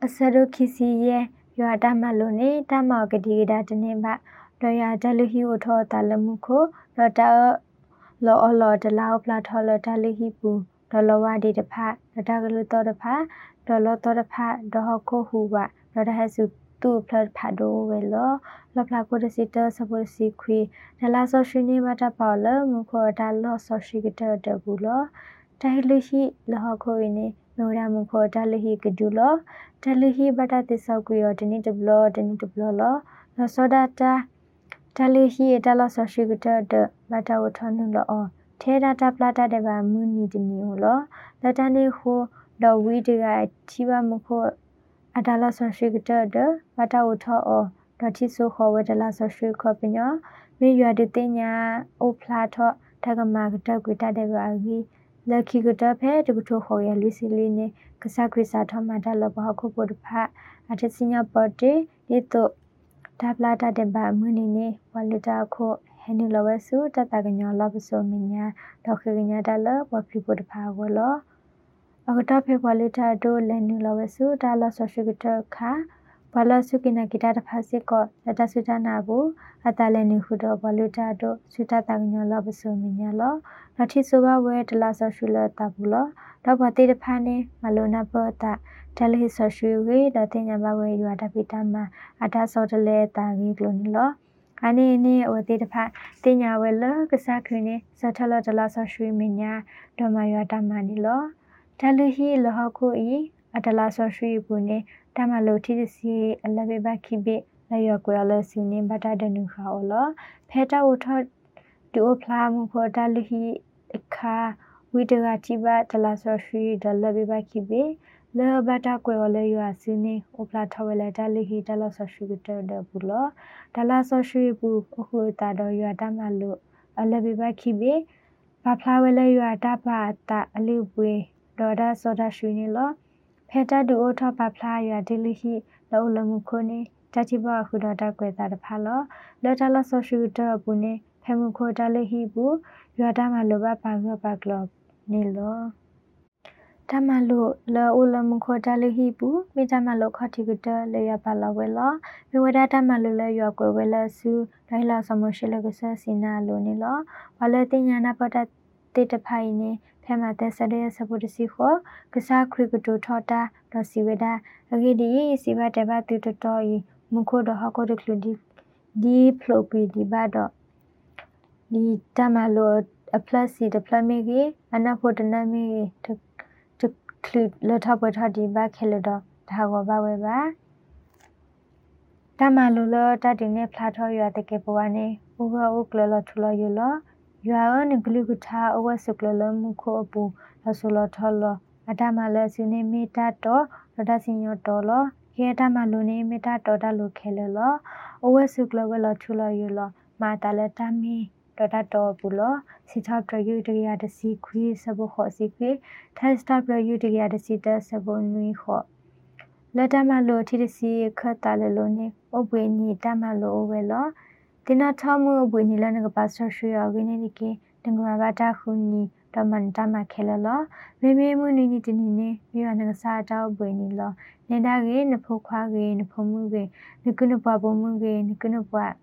အစရုခီစီရဲ့ရွာတမလို့နေတမောက်ကတိဒါတနေပါတော့ရတလူဟီဝထောတလမှုခိုတော့တာလောအလောတလောက်ဖလာထော်လတလူဟီပူဒေါ်လဝဒီတဖာဒေါ်ကလူတော်တဖာဒေါ်လောတော်တဖာဒေါ်ဟခိုဟူပါဒေါ်တဟဆုတူဖလတ်ဖာဒိုဝဲလောလဖလာကိုတစီတစပစီခွေဒလာဆောရှိနေမတာပေါ်လမူခေါ်တာလောဆောရှိကတတဘူးလောတိုင်လူဟီလဟခိုနေနိုရာမူခေါ်တာလူဟီကဒူလောတလူဟီဘတာတိဆောက်ကွေော်တနိတဘလောတနိတဘလောလောဆောဒတာတလူဟီတလောဆောရှိကတတဘတာဝထနုလောထဲဒတာပလာတာတဲ့ဘာမူနီတနီလောလတနေခိုဒေါ်ဝီတကချိပါမခိုအတလာဆောရှိကတတဘတာဝထောဒေါ်တိဆိုခေါ်ဝဒလာဆောရှိခေါ်ပညောမေရွာတတင်ညာအိုဖလာထောတကမာကတကွေတတဲ့ဘာဂီလခိကတဖဲတကထိုခေါ်ရလူစီလီနေကစားခရစာထမတာလဘခုပုဒဖာအတစညာပတေဒီတိုဒါပလာတာတဲ့ဘာမူနီနေဝလတာခိုဟဲနီလဝဆုတတကညောလဘဆိုမညာဒေါခေကညာတလဝဖိပုဒဖာကိုလောအကတဖေဝလတာဒိုလနီလဝဆုတာလဆောရှိကတခါဘလဆုကိနကိတာတဖာစစ်ကောလတဆုတနာဘူးအတလည်းနေခုတော့ဘလူတာတို့ဆုတတကညောလဘဆိုမညာလောနတိဆိုဘဝဲတလဆောရှိလတာဘူးလောတော့ဘတိတဖာနေမလိုနာပတာတလဟိဆောရှိဝေဒတင်ညာဘဝဲရွာတပိတမအတဆောတလေတာကြီးကလိုနီလောအနေနဲ့ဝတိတဖာတင်ညာဝဲလကစားခွေနေစထလတလဆောရှိမညာဒမရွာတမနီလောတလဟိလဟခုဤအတလဆောရှိဘူးနေတမလိုတိစီအလဘေဘခိဘေလယောကွယ်လစီနေဘတာဒနုခါလောဖဲတဝထဒူဖလာမှုဖော်တလဟိအခါဝိတကတိဘတလဆောရှိဒလဘေဘခိဘေလဘတာကွယ်လယောစီနေဥပလာထဝဲလတလဟိတလဆောရှိကတဒဘူးလောတလဆောရှိဘူးအခုတာတော့ယောတမလိုအလဘေဘခိဘေဘဖလာဝဲလယောတပါတာအလူပွေဒေါ်ဒါဆောဒရှိနေလောဖဲတဒူအိုထပဖလာယောဒလဟိလောလမှုခိုနေတတိဘခုဒတာကွယ်တာတဖာလောလတလဆောရှိတဘူးနေဖဲမှုခိုတလဟိဘူးယောတမလိုဘပါကပကလောနေလောတမလိုလောလမှုခိုတလဟိဘူးမိတမလိုခတိကတလေရပါလဝဲလောမြဝဒတမလိုလေယောကွယ်ဝဲလစုဒိုင်လာစမရှိလကဆစင်နာလိုနေလောဝလတင်ညာနာပတတေတဖိုင်နေဖဲမတဲ့ဆရဲစပုတစီခောကစားခရကတိုထောတာဒစီဝဒအဂိဒီစီဘတဲ့ဘတူတတော်ဤမုခိုဒဟကိုဒကလူဒီဖလိုပီဒီဘဒဒီတမလိုအပလစီဒပလမေကြီးအနာဖို့တနမေတကလူလထပထဒီဘခဲလဒဒါကောဘဝဲပါတမလိုလတတိနေဖလာထောရတဲ့ကေပဝနေဥဘဥကလလထလယလရွာနဂလူကထာအဝဆုကလလမှုခိုအပူလဆလထလအတမလစီနေမီတာတော့ရဒစင်ယောတော်လခေတမလူနေမီတာတော်တလူခဲလလအဝဆုကလဝလထလယလမာတလတမီတော်တတော်ဘူးလစီထပ်ရယူတရတစီခွေစဘခောစီခွေထက်စတပ်ရယူတရတစီတစဘနွေခောလတမလူထီတစီခတ်တလလနေအဘွေနီတမလူဝဲလတင်နာထမှုအဘွေနီလနကပါဆောရွှေအဂိနေဒီကေတငါဘာတာခုနီတမန်တမခဲလလမေမေမှုနီနီတနီနေမြေဝနကစားတောဘွေနီလနေတာကေနဖို့ခွာကေနဖမှုကေနကုနပွားပုံမှုကေနကုနပွား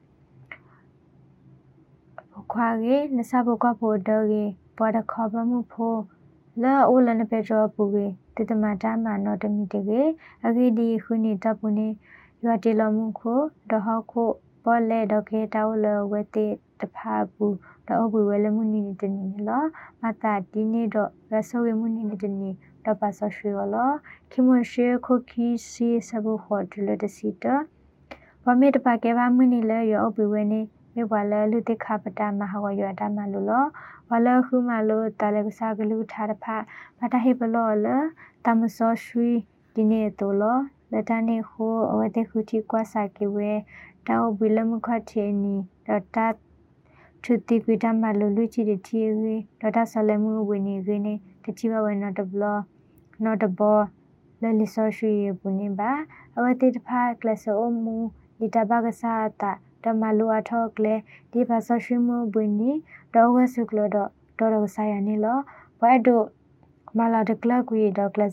ခွာကေနစဘကဖို့ဒေကေပွားတခေါ်ပမှုဖို့လာအိုလနပေကျော်ပူကေတတမတာမနောတမီတကေအဂိဒီခုနီတပုနေရွာတီလမှုခိုဒဟခိုပေါ်လေဒကေတောလဝတိတဖာဘူးတော့ဘူဝဲလမှုနီတနီလောမတာဒီနေတော့ရဆိုဝမှုနီတနီတော့ပါဆောရွှေလောခိမရှေခိုခီစီစဘခေါ်ဒလတစီတဘာမေတပါကေဘာမှုနီလဲရောဘူဝဲနေမေဘလာလူတိခပတာမဟာဝရတာမလူလောဝလာခုမလိုတလကစားကလူထားတဖာဘာတဟိပလောလတမဆောရွှေဒီနေတိုလောလတနေခိုအဝတေခုတီကွာစာကေဝဲတောဘီလမှုခတ်ချေနီတော့တထုတိကွေတမလူလူချီတီရီဒေါတာဆလမှုဝင်းနေခင်းနေတချီဘဝနော်တဘလနော်တဘောလလီဆောရှိပူနေပါအဝတိတဖာကလဆောမူဒီတဘကစားတာတမလူအထောက်ကလေဒီဘာဆောရှိမှုဝင်းနေတော့ဝဆုကလတော့တော်တော်ဆာယနေလောဘတ်တို့မလာတကလကွေတော့ကလစ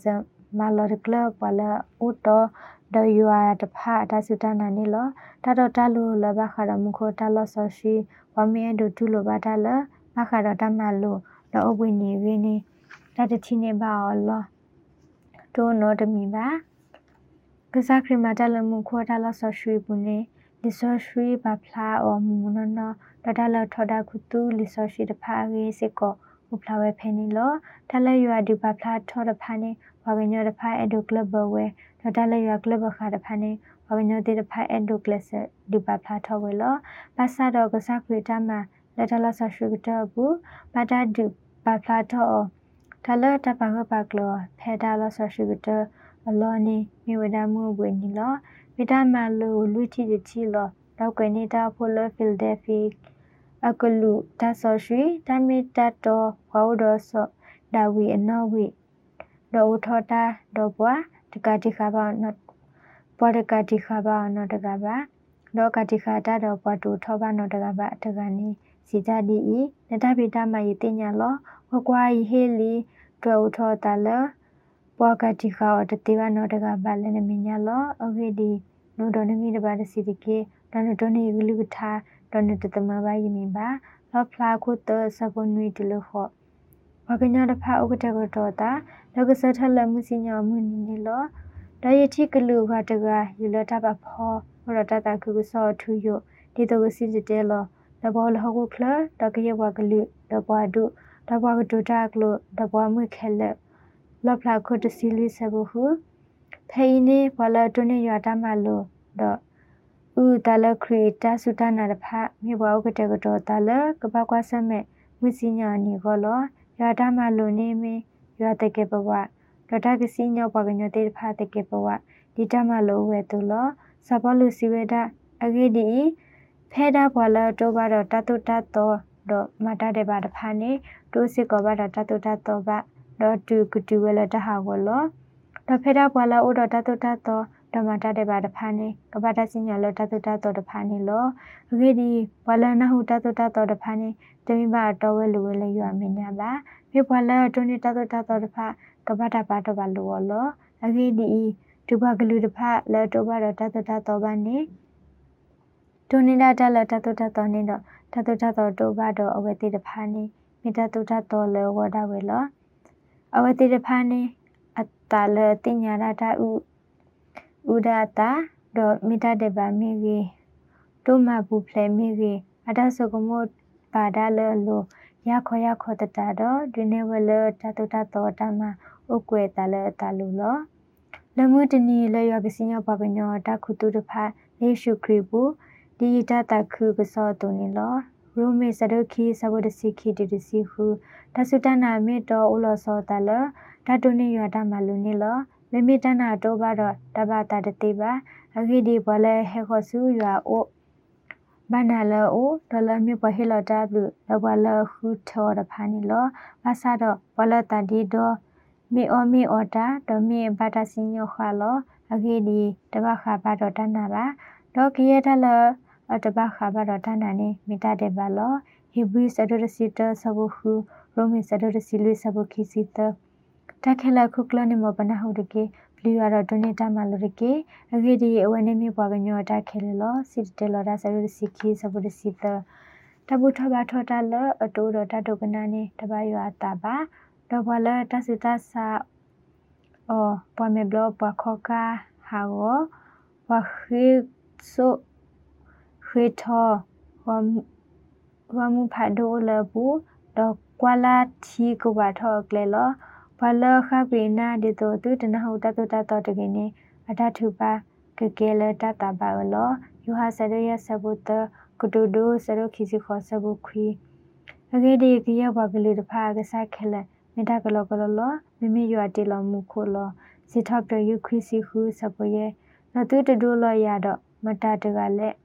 มาลอดกลบว่าละอุตอดอยว่าตะพาตาสุตานานี่ลอตาดอตาลูละบะคาดมุโคตาลอซอชีวามีอดูตุโลบาตาละบะคาดอตามาลูละอวินีวินีตาตะทีနေပါအော်လောဒိုနောတမီပါကစားခရမတလမှုခေါ်တာလဆော့ရွှေပုန်နေလီဆော့ရွှေပါဖလာအော်မူနနောတတလထော်တာခုတူလီဆော့ရွှေတဖာရေးစစ်ကောဥဖလာဝဲဖဲနေလောတလရွာဒီပါဖလာထော်တဖာနေဝါကညောတဖာအဒိုကလပ်ဘဝဲတလရွာကလပ်ဘခါတဖာနေဝါကညောတေတဖာအဒိုကလပ်ဆက်ဒီပါဖလာထော်ဝဲလောပါဆာတော့ကစားခရတာမှာလက်တလဆော့ရွှေကတော့ဘူးပါတာဒီပါဖလာထော်တလတပါကပါကလောဖဲတာလဆော့ရွှေကတော့အလောနေမြေဝဒမှုဝေနီလောဝိတမလူလူချီချီလောတော့ကနေတာဖိုလဖီလ်ဒယ်ဖီအကလူတဆော့ရွှေတမီတတော်ဟောဒေါ်ဆော့ဒါဝီအနော်ဝီဒေါ်ထောတာဒေါ်ပွားတကတိခါပါနော်ပေါ်တကတိခါပါနော်တကပါဒေါ်ကတိခါတာဒေါ်ပွားတူထောပါနော်တကပါတကနေစီကြဒီဤနတပိတမယတိညာလောဝကွာဟီလီဒေါ်ထောတာလောပွားကတိခါတတိဝနော်တကပါလည်းနမညာလောအခေဒီနိုဒိုနမီတပါတစီတကေတနတိုနေဂလူကထာတနတတမပါယမီပါလောဖလာခုတစပွန်ဝီတလခောဝကညတဖာဥကတကတော့တာလောကစထလမှုစီညမှုနီနီလောတရတိကလူခတကယူလတပဖောဝရတတကုဆောထူယဒီတကစီတဲလောတဘောလဟကုခလတကရဝကလူတဘွားဒုတဘွားကဒုတာကလတဘွားမွေခဲလလဖလာခုတစီလီဆဘဟုဖေးနေဘလတွနေရတာမလို့တော့ဥတလခရီတာစုတနာတဖမြေဘွားဥကတကတော့တလကပကွာဆမဲ့မွစီညာနီကောလောရတာမလို့နေမီရတဲ့ကေဘဝဒတာကစီညောပကညတဲ့ဖာတဲ့ကေဘဝဒီတမလို့ဝဲတူလောစပလူစီဝဲတာအဂေဒီဖဲတာဘွာလတော့ဘာတော့တတုတတော့တော့မတတဲ့ဘာတဖာနေတိုးစစ်ကောဘာတော့တတုတတော့ဘာတော့တူကတူဝဲလတဟာကောလောတော့ဖဲတာဘွာလဥတော့တတုတတော့ဓမ္မတတဲ့ဘာတဖာနေကဘာတစညာလောတတုတတော့တဖာနေလောအဂေဒီဘွာလနဟုတတုတတော့တဖာနေတမိဘတော့ဝဲလူဝဲလေရမညာပါမြေဘွာလတွနေတတုတတော့တဖာကဘာတာပါတော့ဘာလောလောအဂေဒီဒုဘဂလူတဖာလဲတော့ဘာတော့တတုတတော့ဘာနေတွနေတာတလတတုတတော့နေတော့တတုတတော့တော့ဘာတော့အဝဲတိတဖာနေမြေတတုတတော့လဲဝဒါဝဲလောအဝဲတိတဖာနေအတလတင်ညာရတာဥဒတာတော့မိတတဲ့ဗာမိကြီးတို့မဘူးဖလဲမိကြီးအတဆကမောပါဒလလိုရခေါ်တတာတော့ဒီနေဝလတတုတတော့တမဥကွေတလတလူလောလမှုတနီလရကစညပကညောတခုတုတဖာလေရှုခရီဘူးဒီတတခုကစောတုန်လောရိုမေစဒခီစဘဒစီခီဒီစီဟုတဆုတနာမေတော်ဥလောစောတလဓာတုနေရတမလူနေလောမေမေတနာတော့ဘာတော့တဘာတာတတိပါအခိဒီဘလဲဟေခောဆူရွာအိုဘာနာလောအိုဒေါ်လာမြေပဟေလတာဘလူလဘလခုထောရဖာနီလောဘာသာတော့ဘလတာဒီတော့မေအော်တာတော့မေဘာတာစညောခါလောအခိဒီတဘခါဘာတော့တနာပါတော့ကရထလတဘခါဘာတော့တနာနေမိတာတဲ့ဘာလောဟီဘရီစဒရစီတဆဘခုရိုမီစဒရစီလွေဆဘခီစီတတခဲလခုကလနေမပနာဟုတ်ကေဘလီရတော့ဒိုနေတာမလို့ကေအခေဒီအဝနေမြေပွားကညောတခဲလောစီတဲလောဒါဆရစီခီဆဘရစီတတဘူထဘာထောတာလအတိုးတော့တတုကနာနေတပါရွာတာပါတော့ဘလတစတဆာအော်ပွားမေဘလပွားခောကာဟာဝဝခိဆိုခေထောဝမှုဖတ်ဒိုလဘူးတော့ကွာလာတီကိုဘာထောကလေလောဘာလခပိနာဒီတော့သူတနဟုတ်တတတတကိနေအတထုပါကကေလတတပါလောယူဟာဆရရဆဘုတကတုဒိုဆရခိစီခောဆဘုခွီအကေဒီကရဘကလေးတဖာကစားခဲလက်မေတ္တာကလောလောမိမိရွာတီလောမှုခိုလောစီထော့ပယူခွီစီခုဆဘရဲ့နတုတဒိုလောရတော့မတတကလည်း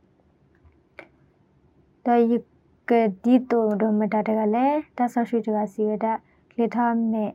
တော့ယကဒီတိုဒမတတကလည်းတဆရှိတကစီဝဒလေထမဲ့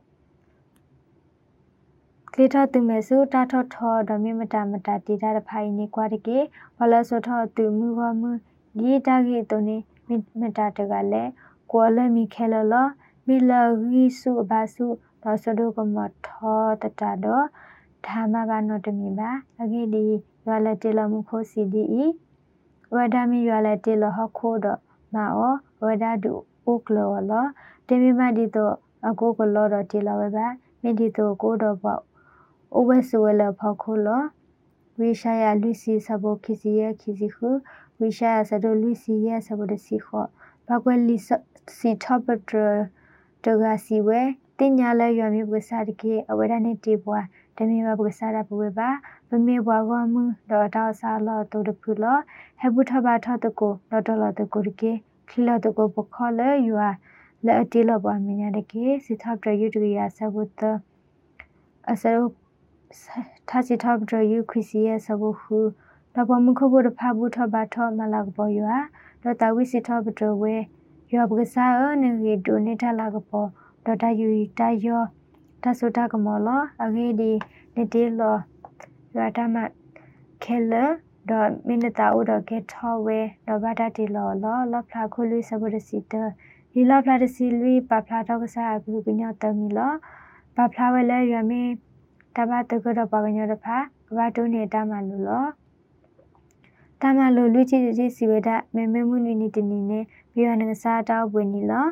လေထသူမဲ့စုတာထောထောဒမြမတတီတာတဖိုင်နေကွာတကေဘလဆောထောသူမှုကမှုဒီတာကြီးတုန်နေမတတကလည်းကိုလမီခဲလလမီလရီစုဘာစုတော့စဒုကမထောတတတော့ဓမ္မဘာနောတမီပါအဂိဒီရွာလက်တေလမှုခိုစီဒီဝဒမီရွာလက်တေလဟခိုတော့မာအောဝဒဒုဥကလောလောတေမီမဒီတော့အကိုကလောတော့တေလဝဲပါမိဒီတော့ကိုတော့ပေါ့ဥဝဲဆဝဲလဖောက်ခိုလောဝိရှာယလူစီစဘောခီစီယခီစီခုဝိရှာယစဒလူစီယစဘောတစီခောဘာကွဲလီစီထောပတရတဂါစီဝဲတင်ညာလဲရွာမျိုးပစာတကေအဝဲဒနဲ့တေပွားတမီမပစာရပဝဲပါပမေဘွားကောမှုတော့တောက်စားလောတူတဖူလောဟဘုထဘာထတကိုတော့တော်တော်တကိုကေခလတကိုပခောလဲရွာလဲအတီလောပွားမညာတကေစီထောပတယူတရယာစဘုတအစရုထာစီထောပတယူခရီစီယစဘဟုတော့ပမှုခဘုတဖဘုထဘာထမလာကပေါ်ရွာတော့တဝိစီထောပတဝဲရွာပကစားနေရီဒိုနေထလာကပေါ်တော့တယူတယောတဆုတကမောလအဂေဒီနေတေလောရွာတမခဲလတော့မိနတာဥတော့ကေထောဝဲတော့ဘာတတီလောလဖလာခုလူစဘရစီတလီလဖလာတစီလူပဖလာတော့ကစားအခုကညတမီလောပဖလာဝဲလဲရွာမီတဘတကတော့ပကညတဖာကဘာတုနေတာမလူလောတမလူလူချီချီစီဝဒမေမေမှုနီတနီနေပြီးရနကစားတော့ပွေနီလော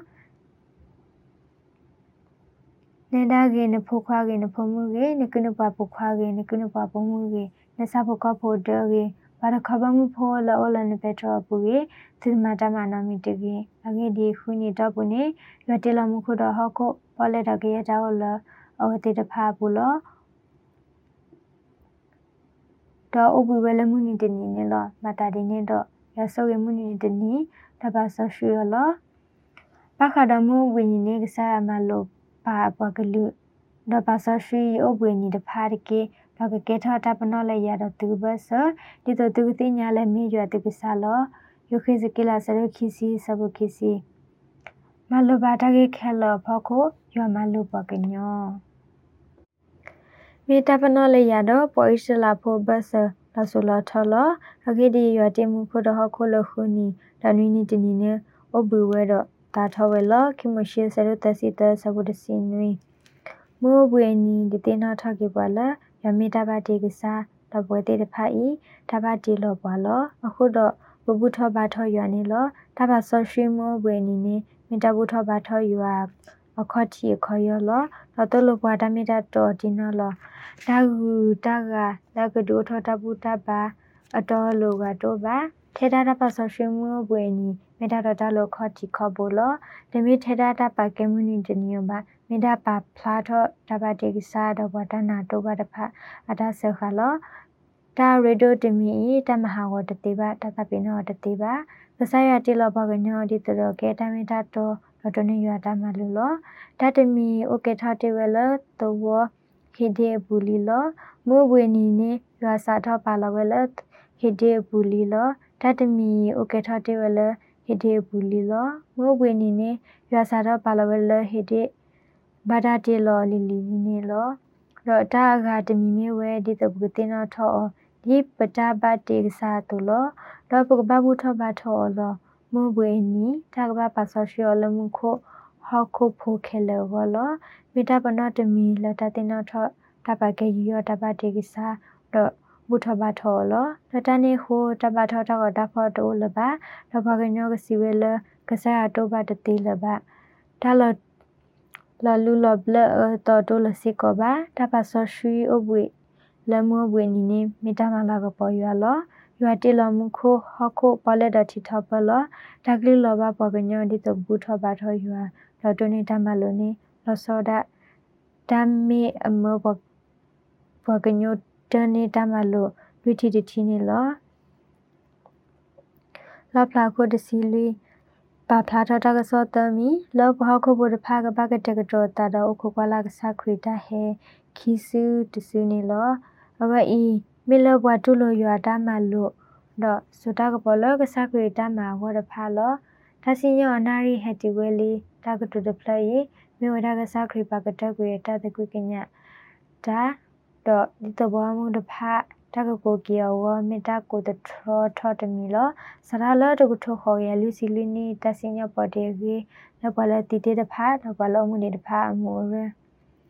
နေတာကေနဖိုခွာကေနဖမှုကေနကုနပပခွာကေနကုနပပမှုကေနစဖကဖို့တကေဘာခဘမှုဖိုလောလနပထပူကေသီမတမနာမီတကေအကေဒီခုနီတော့ပုနေရတေလမှုခုတော့ဟောကိုပေါ်လက်တကေရတော့လောအဝတိတဖာပူလောတော့ဥပဝဲလမှုနီတနီနေလောမတာဒီနေတော့ရဆောရမှုနီတနီတပါဆောရွှေလောပခဒမှုဝိနေကစားမလို့ပါပကလူဒပါဆရှိအဘွေနီတဖားကေတော့ကေထတာပနောလေရတော့သူဘဆဒီတော့သူသိညာလဲမေရွာတကစားလောယခိစကိလာဆရခိစီစဘခိစီမလဘာတကေခဲလဖခိုရွာမလူပကညောမေတပနောလေရတော့ပေါ်ဣစလာဖိုဘဆလဆလထလအကေဒီရွာတေမှုဖို့တော့ခိုလခုနီတနွီနီတနီနေအဘွေဝဲတော့တာထဝဲလခိမရှိဆရတစီတစဘုဒစီနွေမိုးဘွေနီဒီတေနာထကေပါလာယမေတဘာတေကစားတပွဲတေတဖာဤတဘာတေလောပါလောအခုတော့ဘဘုထဘာထရွာနေလောတဘာဆောရှိမိုးဘွေနီနေမေတဘုထဘာထရွာအခတ်တီခေါ်ရလောတော့လောပွားတမေတတော်ဒီနော်လောဒါကူတကလကဒိုထတဘုတဘာအတော်လိုကတော့ပါထေတာတပါဆောရှိမိုးဘွေနီမေတတော်တလောခတ်တီခေါ်ဘောလောတမေထေတာတပါကေမူနီတနီယပါမေတပါဖလာတော့တပါတေကစားတော့ဘာတနာတော့ဘာတဖအတဆခလောတာရေဒိုတမီတမဟာဝတတိပါတတပိနောတတိပါကစားရတိလောဘကညောဒီတော်ကေတမေတတော်တော်နေရတာမလူလောတတမီโอเคထတေဝဲလတောခေဒေဘူးလီလောမိုးဝေနီနေရွာစာတော့ပါလဝဲလခေဒေဘူးလီလောတတမီโอเคထတေဝဲလခေဒေဘူးလီလောမိုးဝေနီနေရွာစာတော့ပါလဝဲလခေဒေဘာဒတေလောလီလီနေလောတော့တာဂါတမီမေဝဲဒီတပုတေနောထောဒီပတာဘတေကစားတူလောတော့ပုကဘဘူးထောဘာထောလောမိုးဝေနီတာကဘပါဆောရှိောလမှုခိုဟောခုဖိုခဲလောလောမိတာပနောတမီလတတေနောထောတပကေယောတပတေကစားတော့ဘုထဘာထောလောတတနေဟိုတပထောတော့တဖောတိုလပါတော့ဘကညောကစီဝဲလကစားတော့ဘတတေလပါဒါလလာလူလဘလတော်တိုလစီကဘာတပါဆရှိအဘွေလမဘွေနီနေမိတမလာကပေါ်ရလောရွာတေလမှုခိုဟခုပလက်ဒတိထပလတကလီလောဘပကညောဒီတဘူထဘာထရွာတော်တနေတမလိုနေလောစောဒတမေအမေပကညောတနေတမလိုဝိထီတီနေလောလပလာကိုတစီလီပါဖလာထကစောတမီလောဘခုဘုဒဖာကဘကတကတော်တာတော့ခုကလာကစခရီတာဟဲခီစုတစူနေလောအဝဤမေလဘွားတူလိုရွာတာမလို့တော့စတာကပေါ်လောကစခရီတာမှာဝရဖာလောတစီညောအနာရီဟက်တီဝဲလီတာကတူတဖလီမေဝဒါကစခရီပါကတကွေတာတကွေကညဒါတော့ဒီတဘောမှုတဖာတကကိုကီယောဝမေတာကိုတထောထောတမီလောစရာလတကထောခေါ်ရလူစီလီနီတစညပတေကြီးလပလတီတေတဖာတော့ဘလောမှုနေတဖာအမှုရ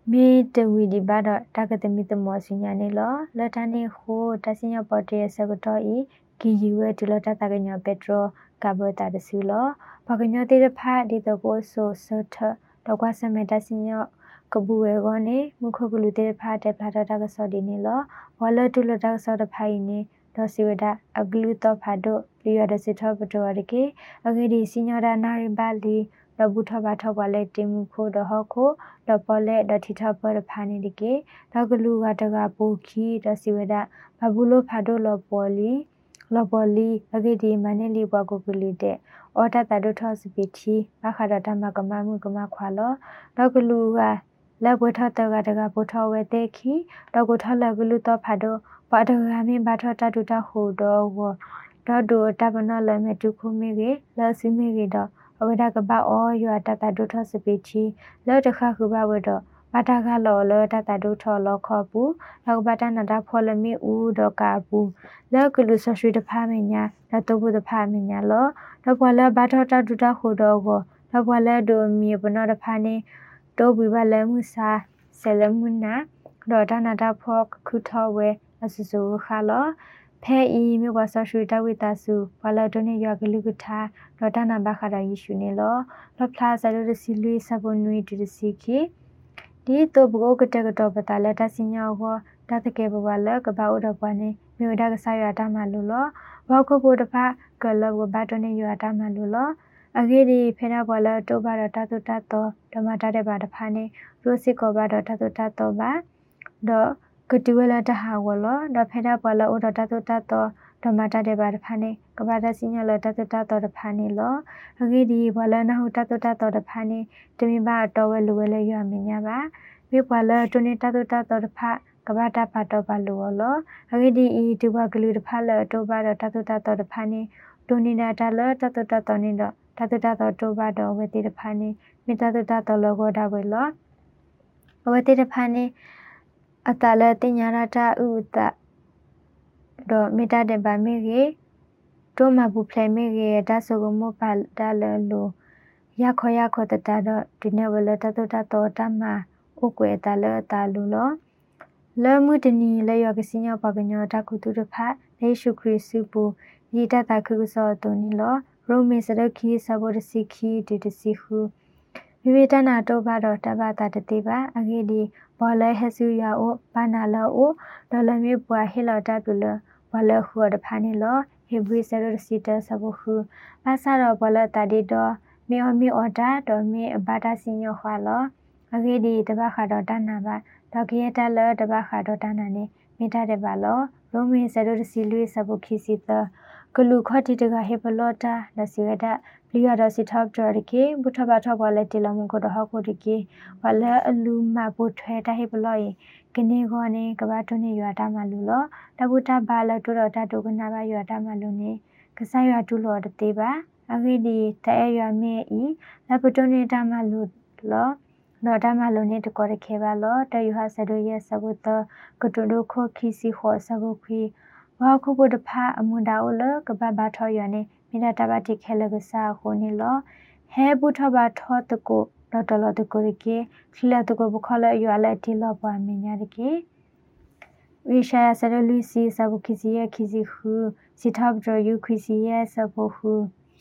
မေတဝီဒီဘာတော့တာကတမီတမောစီညာနေလောလတနေခိုတစညပေါ်တဲ့စကတော့ဤဂီယူဝဲဒီလတတကညပက်ထရိုကဘတာတဆူလောဘကညတေဖာဒီတကိုဆိုဆထတော့ကွာစမေတစညကဘူဝဲကောနေမခကလူတေဖာတဲ့ဖလာတာကစောဒီနေလောဝလတူလတာစောတဖိုင်နေတော့စီဝဒအဂလူတော့ဖာဒိုလီရဒစစ်ထပတော်ရကေအဂေဒီစညရာနာရီဘာလီဒဘူထဘာထဘလဲတိမှုခိုဒဟခိုဒပလဲဒတိထပရဖာနေဒီကေဒဂလူကတကပိုခီဒစီဝဒဘဘူးလိုဖာဒိုလောပေါ်လီအဂေဒီမနေလီဘကိုကလူတဲ့အော်တတဒုထောစပီတီအခါဒတမကမမှုကမခွာလောဒဂလူကလက်ဝထတကတကပိုထောဝဲတဲ့ခီဒဂုထလဂလူတော့ဖာဒိုဘာဒဂါမင်းဘာထတတုတဟိုတော့တော့ဒိုတပနလမေတုခုမေကေလစီမေကေတော့အဝဒကပအောယတတဒုထစပီတီလောတခခုဘဝတော့ဘာတာကလောလောတတဒုထောလောခောပူလောက်ဘတာနတာဖော်လမီဦးတော့ကာပူလောကလူဆဆွေတဖာမညာလတဘုတဖာမညာလောတော့ဘလဘာထတဒုတဟိုတော့ကိုတော့ဘလဒိုမီပနောတဖာနေတိုးဘီဘလမှုစာဆယ်လမှုနာတော့တနာတာဖော်ခုထောဝဲအဆူဆူခါလောဖဲဤမြဝဆဆွေတဝိတဆုဘလဒိုနေရကလူကထားတော့တနာဘခရာယေရှုနေလောလောဖလာဆရစီလူစဘနွေတူစီခီဒီတော့ဘဂကတကတော့ပတလက်တစညောဟောတတကေဘဝလကဘာဥဒပနေမြို့ဒကဆာရတာမလူလောဘောကဘုဒဖာကလဘဘတနေရတာမလူလောအဂေဒီဖေနာဘလတောဘာရတတုတတောဓမ္မတတဲ့ဘာတဖာနေရိုစစ်ကောဘာတော့တတုတတောဘာတော့ကတိဝလတဟာဝလောတော့ဖေနာဘလဥဒတတုတတောဓမ္မတတဲ့ဘာတဖာနေကဘာတစညလတတုတတောတဖာနေလောအဂေဒီဘလနဟုတတုတတောတဖာနေတမိဘတော်ဝဲလူဝဲလဲရမညာပါမြေဘလတနေတတုတတောတဖာကဘာတာဖတ်တော့ပါလို့လောအဂိဒီဤတူဘကလူတဖတ်လတော့ပါတော့တတတတဖာနေဒိုနီနာတလတတတနေတော့တတတတော့ပါတော့ဝေတိတဖာနေမိတတတလောကောတာဝဲလောဝေတိတဖာနေအတလတင်ညာရတာဥတတော့မိတတဲ့ဗာမေကြီးတို့မဘူးဖလဲမေကြီးဒါဆိုကမောပါဒါလလိုရခေါ်တတတော့ဒီနေ့ဝဲလတတတော့တမဥကွေတလတလူလောလောမှုတနီလေယောကစညပကညောတကုတုတဖတ်ယေရှုခရစ်စုပူဤတတခုစောတုန်နီလောရိုမေစရခီစဘောရစီခီတတစီခုမိမိတနာတော့ဘာတော့တဘာတာတတိပါအခေဒီဘောလဲဟဆူယာအိုဘာနာလောအိုဒေါ်လာမြေပွားဟေလောတာတူလဘောလဲခုတဖာနီလောဟေဘရီစရစီတစဘခုဘာသာတော့ဘောလဲတာဒီတော့မေအော်မီအော်တာတော့မေဘာတာစညောခွာလောအခေဒီတဘာခါတော့တနာပါတော့ကရတလတဘခါတော့တနာနေမိထားတယ်ပါလောရိုမင်းစရစီလူစဘခိစီတကလူခတိတကဟေပလောတာလစီဝဒလီရဒစီထောက်တော်ရကေဘုထဘာထောက်ပါလက်တလမကတော့ဟောက်ကိုတကေဝလာအလူမဘုထွဲတဟေပလောယေကနေခေါနေကဘာတုန်နေရွာတာမလူလောတဘုထဘာလတူတော်တတုကနာဘရွာတာမလူနေကဆရွာတူလောတသေးပါအဂိဒီတဲရွာမဲဤလဘတုန်နေတာမလူလောနော်ဒါမှလုံးနေတကောရခေပါလောတယူဟာဆဒိုရဲ့စဘုတကတုဒိုခိုခီစီခောစဘုခီဝါခုဘဒဖာအမွန်ဒါအိုလကဘဘာထောရနေမိနာတဘတိခဲလကစားခိုနေလောဟဲဘုထဘာထောတကိုတော်တော်တကိုရကေခလတကိုဘခလယူအလက်တီလောပွားမညာရကေဝိရှာဆဒလူစီစဘုခီစီရဲ့ခီစီခုစီထောက်ဒရယူခီစီရဲ့စဘုခု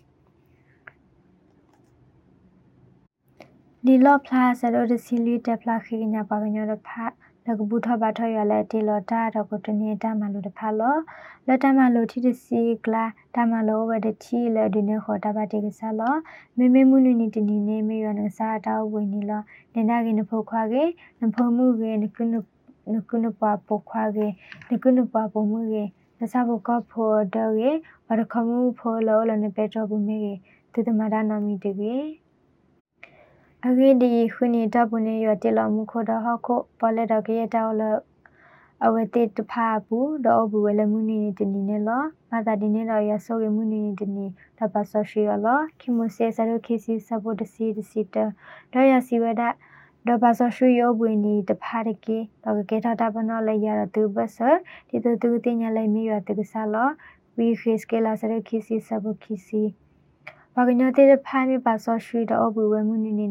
ဒီလောဖလာဆရိုဒစီလီတဖလာခိညာပါကညောတဖာလကဘူထဘာထရလဲတီလောတာတော့ကိုတနေတာမလို့တဖာလောလတမလို့တီတစီကလာတမလို့ဝဒတီလဲဒီနေခေါ်တပါတိကစားလောမေမေမှုနီတနီနေမေရနစားတောက်ဝင်နီလောနေနာကိနဖို့ခွာကေနဖမှုကေနကုနပါပခွာကေနကုနပါပမှုကေသစဘကဖို့တော့ကေဝရခမှုဖို့လောလနေပေတော့ဘူးမေကေသူတမဒါနာမီတကေအဂိဒီခုနီတပုနေရတေလမှုခဒဟခုပလက်ဒကေတောလအဝတိတဖာဘူးဒေါ်ဘူးဝလမှုနီတနီနေလောမာတာဒီနေတော့ရဆိုရမှုနီတနီတပတ်ဆရှိရလောခိမဆေဆရခိစီစဘဒစီဒစီတဒေါ်ရစီဝဒဒေါ်ပတ်ဆရှိရဘူးနီတဖာရကေတော့ကေထတာပနောလေရတူဘဆဒီတူတင်ညာလေမီရတကစားလောဝီခေစကေလာဆရခိစီစဘခိစီဘာကညတဲ့ဖာမီပါဆော့ရှိတော့ဘူဝဲမှုနေနေဝ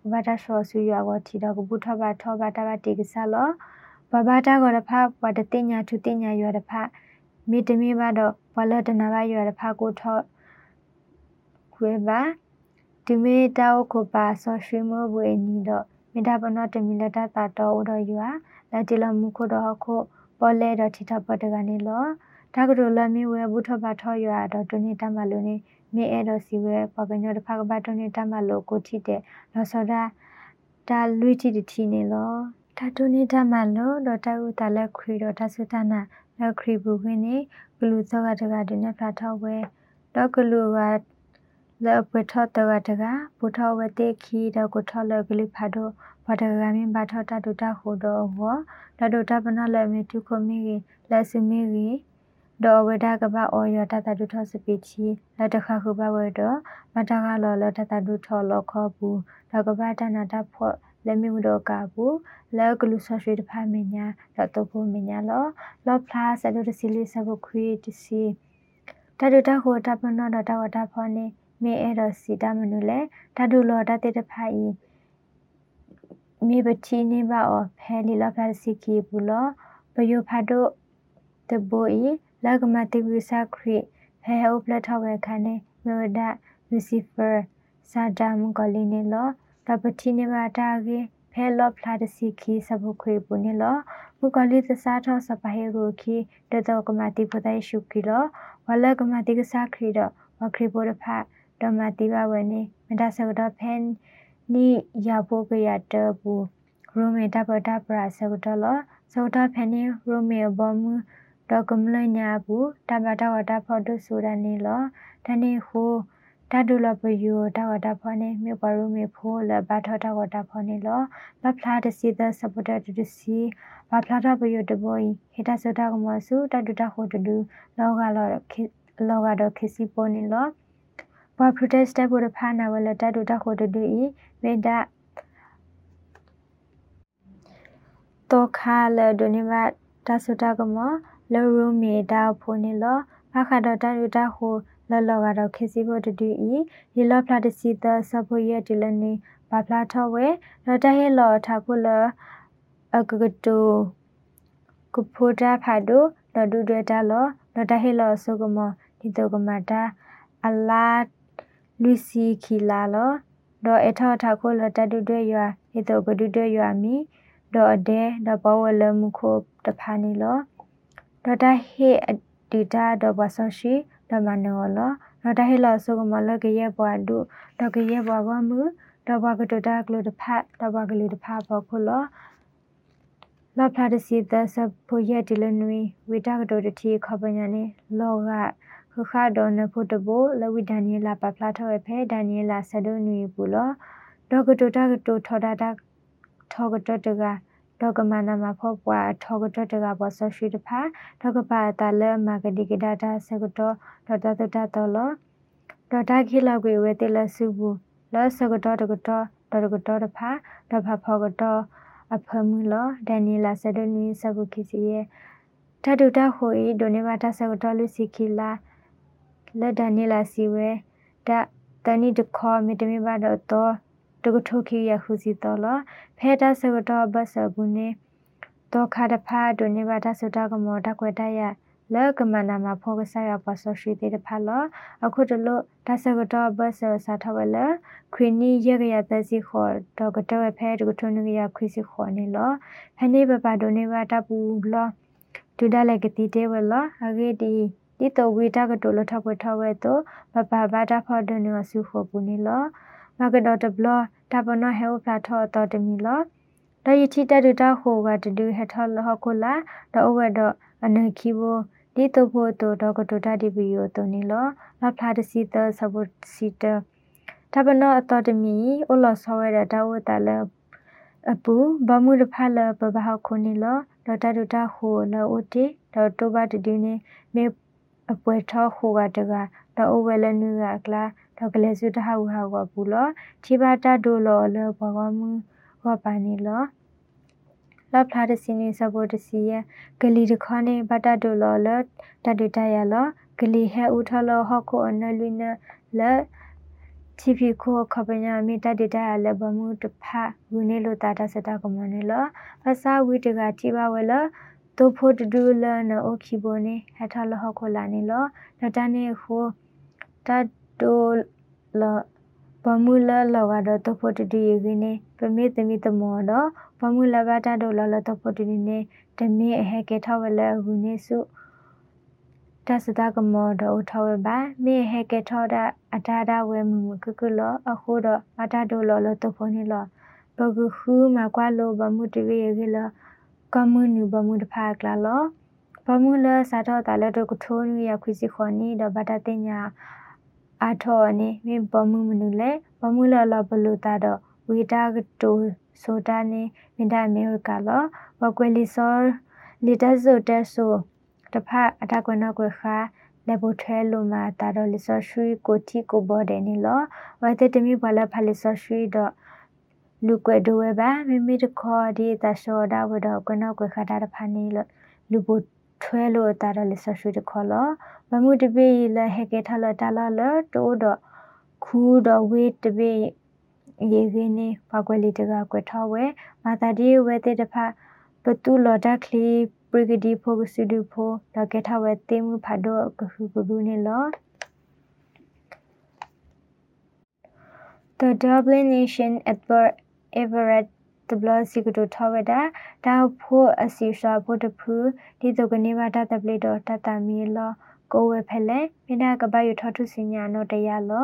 ဘာတာဆောဆူရွာကိုတီတော့ကဘူးထဘာထောဘာတာဘာတေကစားလောဘာတာကိုရဖဘာတတင်ညာသူတင်ညာရွာတဖမိတမိဘာတော့ဘလတနာဘာရွာတဖကိုထောခွေဘာဒီမေတောက်ကိုပါဆောရွှေမဘွေနီတော့မိတာပနောတမီလတာတာတော့တော့ရွာလက်တီလမှုခိုတော့ခိုပေါ်လဲတော့တီထပတကနေလောဒါကတို့လမီဝဲဘူးထဘာထောရွာတော့တူနေတာမလို့နေမေအဲ့တော့စီဝဲပကညောတဖကဘာတူနေတာမလို့ကိုတီတဲ့လောစောဒါဒါလွိတီတီနေလောဒါတူနေတာမလို့တော့တကူတလက်ခွေတော့ဒါစတနာလက်ခရီဘူးခင်းနေဂလူစောကတကတူနေဖလာထောဝဲတော့ဂလူကလောပထတကတကပူထောဝတေခီတော့ကိုထောလဂလိဖာတော့ဘာတကမင်းဘာထောတတူတာဟိုတော့ဟောတတူတာပနလည်းမီတုခမီလက်စမီတော့ဝဒကပအော်ရတတတူထောစပီချီလက်တခခုဘဝတော့မတကလောလတတတူထောလခောဘူးတော့ကပတနာတဖော့လက်မီမတော့ကဘူးလက်ကလူဆရွှေတဖာမညာတော့တော့ဖို့မညာလောဖလားဆဒုတစီလေးဆဘခွေတစီတတူတာဟိုတပနောတော့တဝတာဖောနေမေအဲ့တော့စီတမနုလေတတူလောတတေတဖာဤမေပတိနေပါအော်ဖဲလီလောဖလာစီကီဘူးလောဘယိုဖာတို့တဘိုဤလကမတိဝိစာခရီဖဲဟိုပလက်ထောက်ဝဲခါနေမေဝဒလူစီဖာစာဒမ်ကလီနေလောတပတိနေပါတာကေဖဲလောဖလာတစီကီစဘခွေဘူးနေလောမူကလီသစာထောစပဟေရိုခီတတောကမတိဖဒိုင်ရှုကီလောဝလကမတိကစာခရီတော့ဝခရီဘောရဖာဒမတိဘဝနေမဒဆကတော့ဖဲနီရဖို့ကရတဘူးရိုမေတပတာပရာဆကတော့လောစောတာဖဲနီရိုမေဘောမူတော့ကမလညာဘူးတပတာဝတာဖို့တို့ဆိုရနေလောတနေ့ဟိုတဒုလပယိုတဝတာဖောနေမြေပရိုမေဖိုးလဘထထဝတာဖောနေလောဘဖလာတစီသစပတတစီဘဖလာတပယိုတဘိုဟေတဆတာကမဆူတဒုတဟိုတူလောကတော့ခစီပေါ်နေလောဘာပရိုတက်စတဘူရဖာနာဝလတဒုတဟိုတူဤဝေဒတောခါလဒိုနေဝတဆတာကမလောရူမီတာဖိုနေလောအခါတော့တဒုတဟိုလောကတော့ခစီဖို့တူဤဒီလောဖလာတစီသစဖို့ရတလနေဘာဖလာထောဝဲရတဟဲလောထခုလအကကတူကုဖိုတာဖာဒိုဒဒုဒတာလောရတဟဲလောဆုကမဒီတောကမတာအလာလူစီခီလာလောဒေါ်အထောထခုလတတုတွေရွာဒီတောကဒုတွေရွာမီဒေါ်အဒဲဒေါ်ဘဝလမှုခိုတဖာနီလောဒေါ်တဟဲဒီတာဒေါ်ဘဆရှိဒမနောလောဒေါ်တဟဲလောဆုကမလကရဲ့ဘွားဒုဒေါ်ကရဲ့ဘွားကမှုဒေါ်ဘကတတာကလုတဖတ်ဒေါ်ဘကလူတဖတ်ဘောခုလောလောဖလာတစီသစဖိုရဲ့ဒီလနွေဝိတာကတိုတတီခပညာနေလောကခခဒေါ်နဖို့တဘလဝိဒန်နီလာပပလာထောဖဲဒန်နီလာဆဒိုနွေဘူးလောဒေါကတိုတာကတိုထောဒတာထောကတတကဒေါကမနာမဖောပွားထောကတတကဘောဆရှိတဖာဒေါကပါတလမကဒီကဒတာဆကတော့ဒေါတတတတော်လောဒေါတာခိလောက်ွေဝဲတေလစုဘူးလောဆကတော့တကတော့ဒေါကတော်တဖာဒေါဖဖောကတော့အဖမူလောဒန်နီလာဆဒိုနွေဆဘုခိစီရဲ့တတူတဟိုဤဒိုနေမတာဆကတော့လူစီခိလာလက်ဒန်နီလာစီဝဲဒါတနီတခေါ်မီတမီဘာတော့တကထုတ်ခီရခုစီတော်လဖဲတာဆကတော့ဘဆဘူးနေတော့ခါတဖာဒိုနေဘာတာဆတာကမောတကွတရလကမနာမဖောကဆရပဆရှိတဲ့တဖာလအခုတလို့တာဆကတော့ဘဆစာထဝလခရီနီရရတစီခေါ်တော့ကတော့ဖဲတကထုံနရခွစီခေါ်နေလောဖနေဘပါဒိုနေဘာတပူလောဒူဒါလကတိတေဝလအဂေတီဒီတော့ဝိတာကတိုလထပွေထဝဲတော့ဘဘဘာတာဖော်ဒနဆူဖို့ဘူးနေလောမကတော့တဘလတပနဟဲဖလာထောတော်တမီလောတယချိတတူတဟိုကတူဟထလဟခုလာတော့ဝဲတော့အနေခီဘောဒီတော့ဖို့တော့ကတိုတာဒီဗီယိုတော့နေလောလဖလာတစီတဆဘစီတတပနအတော်တမီအလဆောဝဲတဲ့တဝတလအပူဘမှုတဖလဘဘဟခုနေလောတော့တတူတဟိုလောအိုတီတော့တိုဘာတူနေမေအပွဲထောခိုကတကတော့ဝဲလနူကကလာတော့ကလေးစုတဟဝဟာကဘူးလောချိပါတဒိုလောလဘောကမှုဟောပါနေလောလဖလာတစီနေစဘောတစီယဂလီတခနေဘတဒိုလောလတတူတရလောဂလီဟဲဥထလောဟခုအနလွိနလချိဖီခိုခပညာမီတဒေတာလဲဘမှုတဖဝနေလိုတာတစတာကမနေလဖဆာဝီတကတိပါဝဲလတိုဖို့တူလနအိုခီဘိုနေဟထလဟခိုလာနေလဒတနေခိုတတိုလဘမှုလလောကတော့တိုဖို့တူရင်းနေပမေတမီတမောတော့ဘမှုလဘတာတိုလလတိုဖို့တူနေတမေအဟဲကေထဝဲလဝနေစုတစတာကမောတော့ထဝဲပါမေဟဲကေထောဒအတာဒဝဲမှုကလအခုတော့အတာတိုလလတိုဖို့နေလဘဂခုမကွာလောဘမှုတဝေရလကမနုဘမှုတဖာကလာလောဘမှုလစာတော့တာလက်တော့ကထိုးနရခွစီခေါနီတော့ဗတာတင်ညာအာထောနေမြဘမှုမနုလေဘမှုလလဘလူတာတော့ဝီတာကတိုဆိုတာနေမင်ဒအမေရိကလောဘကွေလီဆောလီတဆိုတဲဆိုတဖာအတာကွနကွခါလေဘထဲလိုမာတာတော့လီဆောရွှေကိုတီကိုဘော်တယ်နီလောဝဲတဲ့တမီဘလဖလီဆောရွှေတော့လူကွဲဒိုဝဲပါမိတခေါ်ဒီတဆောဒါဝတော့ကွနကွခါတာတဖာနီလလူဘထွဲလို့တာတော့လီဆောရွှေတခေါ်လောဘမှုတပိလဟကေထလတာလလတိုးတော့ခူးတော့ဝေးတပိရေခင်းနေပကွက်လီတကကွထောဝဲမာတာဒီဝဲတဲ့တဖာပတူလော်ဒါကလီပရိဂဒီဖိုကစီဒူဖိုလကေထဝဲတေမှုဖာတော့ကခုကဘူးနေလော The Dublin Nation at Everett the blood secret tawada da pho asisha pho de phu di to kane ba ta tablet do tata mi lo ko we phele mina ka ba yu tho thu sinya no taya lo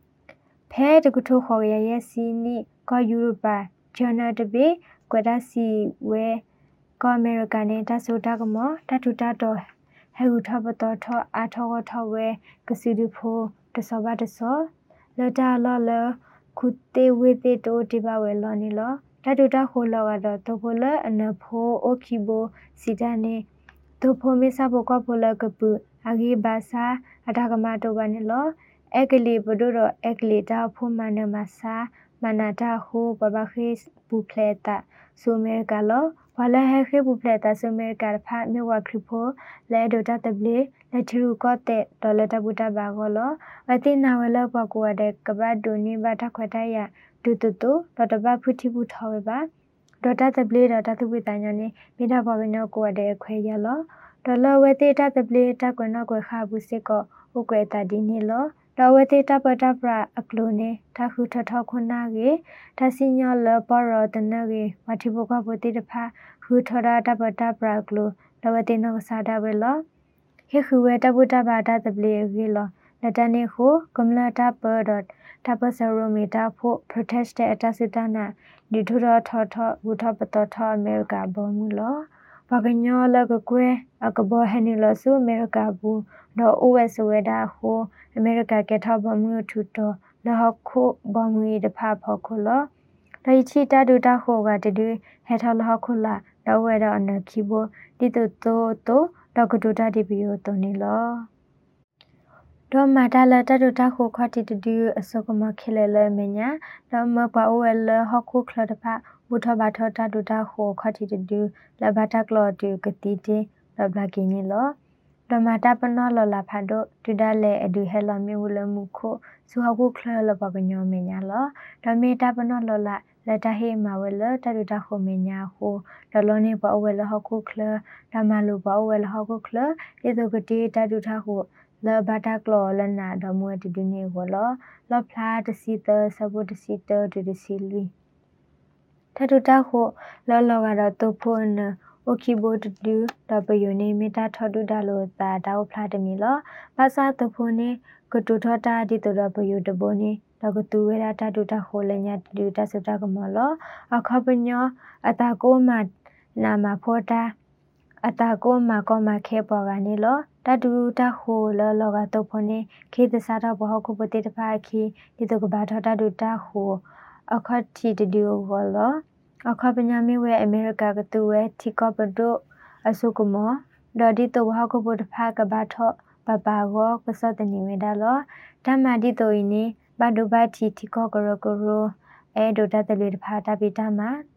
phe de ku tho kho ya ye si ni ko Europa journal de be kwada si we ko America ne ta so ta ko mo ta thu ta to he u tho ba to tho a tho ko tho we ka si du pho de so ba de so lo ta loခုတေဝေတေတိုတိပါဝဲလောနီလောတတုတခိုလောကတော့တိုဖိုလအနဖိုအိုခီဘိုစီဒနေတိုဖိုမေဆာဘောကဖိုလကပူအဂီဘာစာအတာကမတိုဘာနီလောအကလီဘဒိုရအကလီတာဖိုမနမဆာမနာတာဟိုဘဘခိပူဖလက်တာဆိုမေကလောဝလာဟခေပူဖလက်တာဆိုမေကဖာမြေဝခရဖိုလဲဒိုတာတဘလီလက်ထရူကောတဲ့ဒေါ်လာတဘူတာဘာဂောလောအတိနာဝလပကွာတဲ့ကပတ်ဒိုနီဘာထခွတ်တရဒူတူတူဒေါ်တဘဖုတိဘူးထောဝဲပါဒေါ်တာတဘလီဒေါ်တာသူဝိတညာနေမိတာဘောကညောကွာတဲ့ခွဲရလောဒေါ်လာဝဲတေတာတဘလီတကွနောကွခါဘူးစစ်ကောဥကွဲတာဒီနီလောတော်ဝတိတပတပရအကလိုနေတခုထထခုနာကေတစီညောလပရတနကေဝတိဘကပတိတဖာခုထရတပတပရကလိုတော်ဝတိနောစာဒဝဲလောခေခုဝဲတပုတဘာဒတပလီကေလောလတနေခုကမလတာပဒတ်တပစရမီတာဖို့ protest တဲ့အတစတနာဒီထရထထဝထပတထအမေရိကဘောမူလောဘာကညောလကကွဲအကဘောဟနီလဆူအမေရိကဘူးတော့ OS ဝဲတာဟိုအမေရိကကထဘမှုထူတော့လဟခုဘမှုရတဖဖို့ခလဒိချီတာဒူတာဟိုကတတူဟဲထလဟခုလာတော့ဝဲတော့အနခီဘဒီတိုတော့ကတူတာဒီဘီယိုတုန်နီလောတော့မာတာလတတူတာခိုခတိတူအစကမခဲလဲလဲမညာတော့မပွားဝဲလဟခုခလတဖဘူထဘာထတာတူတာခိုခတိတူလဘတာကလောတူကတိတေလဘလာကင်းနီလောဒမတာပနောလလာဖာဒိုတူဒါလေအဒူဟဲလမီဝလမှုခိုဆူဟခုခလလပကညောမညာလောဒမေတာပနောလလာလတဟေမဝလတတူတာခိုမညာခိုဒလောနေပအဝဲလဟခုခလဒမလူပအဝဲလဟခုခလဧဒကတိတတူတာခိုလဘတာကလောလနာဒမွေတူဒနေဝလောလဖလာတစီတဆဘတစီတတူတစီလူတတူတာခိုလောကတော့တုဖို့နโอเคဘတ်ဒူဒပယိုနေမီတာထဒူဒါလိုတာတောက်ဖလာတမီလောဘာသာတဖိုနေကတူထတာဒီတဒပယိုတဘိုနေတကတူဝဲတာတူတာခိုလညာတူတာစတာကမလောအခပညောအတာကိုမနာမဖောတာအတာကိုမကောမခဲပေါ်ကနေလောတတူတာခိုလောကတုဖိုနေခေတစားတော့ဘောခုပတိတဖာခီဒီတကဘာထတာတူတာခိုအခတိတူဝလောအခပညာမီဝဲအမေရိကကတူဝဲတီကောပဒိုအဆုကမောဒေါ်ဒီတိုဟကဘတ်ဖာကဘာထောပပကောပစတနီဝဲဒါလောဓမ္မဒီတိုယင်းနေဘဒုဘတီတီကောကရကရအဲဒိုတတလေဖာတာပိတမဒ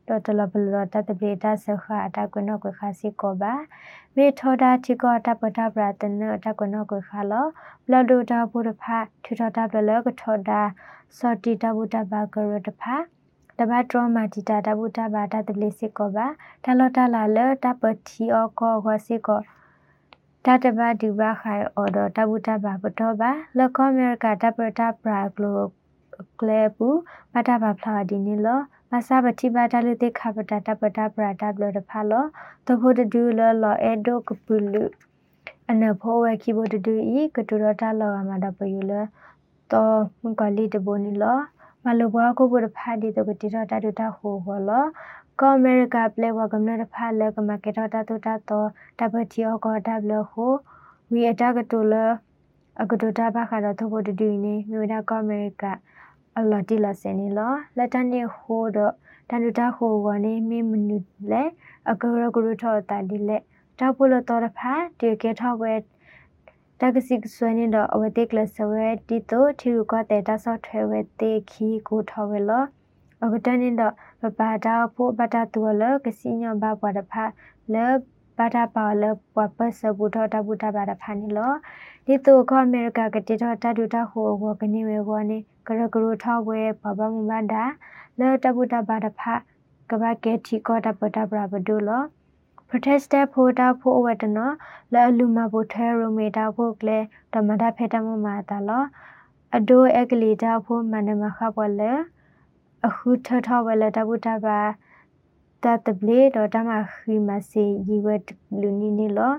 တော်တလဘလတတပေတာဆခါတာကွနောကွခါစီကောပါမေထောတာတီကောတပတာပရတနတကွနောကွခါလောဘလဒိုတာဘုရဖာထူထတာဘလကထောတာစောတီတဘူတဘာကရတဖာတဘတ်ဒရမာတီတာတဘူတဘာတတပလစီကောပါတလတလာလတပတီအောကောခစီကောတတဘဒူဘာခိုင်အော်ဒတဘူတဘာပတောပါလကောအမေရိကတပတာပရာဂလိုကလေပူပတာဘာဖလာဒီနီလောမဆာပတိဘာတလူတိခပတာတပတာပရာတဘလတဖာလောတဖို့တဒူလောအေဒိုကပူလူအနဖိုးဝဲခိဘတဒူဤကတူရတာလောမဒပယူလတောမကလီတဘိုနီလောမလဘွားကိုဘဖာဒီတကတိရတာဒူတာဟိုဟောလောကောအမေရိကပလေဝကမနတဖာလကမကေတာတူတာတောတပတိယောကောတဘလဟိုဝီအတကတူလအကတူတာဘခါတော့သဖို့တဒူနီမြို့တာကောအမေရိကအလတိလစနေလောလက်တနေဟိုတော့တန်တူတာဟိုကနေမိမနုလေအကရဂရုထောတာဒီလေတောက်ပလတော်ဖာတေကေထောဝဲတကစီဆွေနေတော့အဝတိကလဆဝဲတီတိုထီရကတဲ့တဆော့ထွဲဝဲတေခီကိုထောဝဲလောအကတနေတော့ပပတာဖို့ပတာတူလကစီညဘဘွားတဖာလေပတာပါလပပစဘူထောတဘူတာဘာတဖာနေလောဒီတိုကအမေရိကကတိထောတတူတာဟိုဝကနေဝဲဝနေကရဂရုထောဝဲဘဘမမဒါလေတဘူတာဘာတဖာကဘာကေတီကောတပတာဘရာဘဒူလော protester ဖို့တာဖို့ဝတနော်လဲလူမဖို့ထဲရိုမီတာဖို့ကလေတမဒဖေတမမာတာလောအဒိုအကလီတာဖို့မနမခပလဲအခုထထဝလဲတဘူတာဘာတတပလေတော့တမခီမစီရီဝတ်လူနီနီလော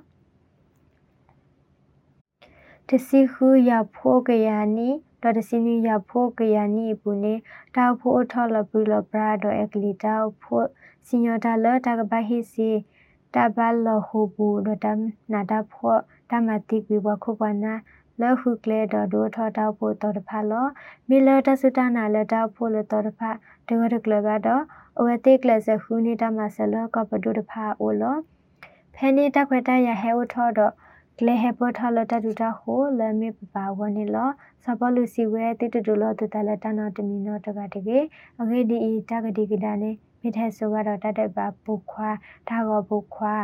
တစီခုရဖို့ကရနီတော်တစီနီရဖို့ကရနီပူနေတာဖို့ထော်လပူလဘရာဒိုအကလီတာဖို့စီညောတာလတာကဘဟီစီတဘလဟူဘူးဒတမ်နာတာဖို့တမတိကွေဘခုပနာလဟုကလေဒဒိုထော်တာဖို့တော်တဖာလောမီလတဆုတနာလတာဖို့လတော်တဖာဒေဝရကလဘတော့အဝတိကလစခုနီတမဆလကပဒုတဖာအိုလောဖဲနီတခွတရဟဲဝထော်တော့ကလေဟေပေါ်ထလတတူတာဟိုလမေပပါဝနီလောစပလူစီဝဲတိတတူလောတတလတနာတမီနောတကတကေအခေဒီတကတိကဒါနေမိထဲဆိုကတော့တတ်ပါပုခွာဒါကောပုခွာ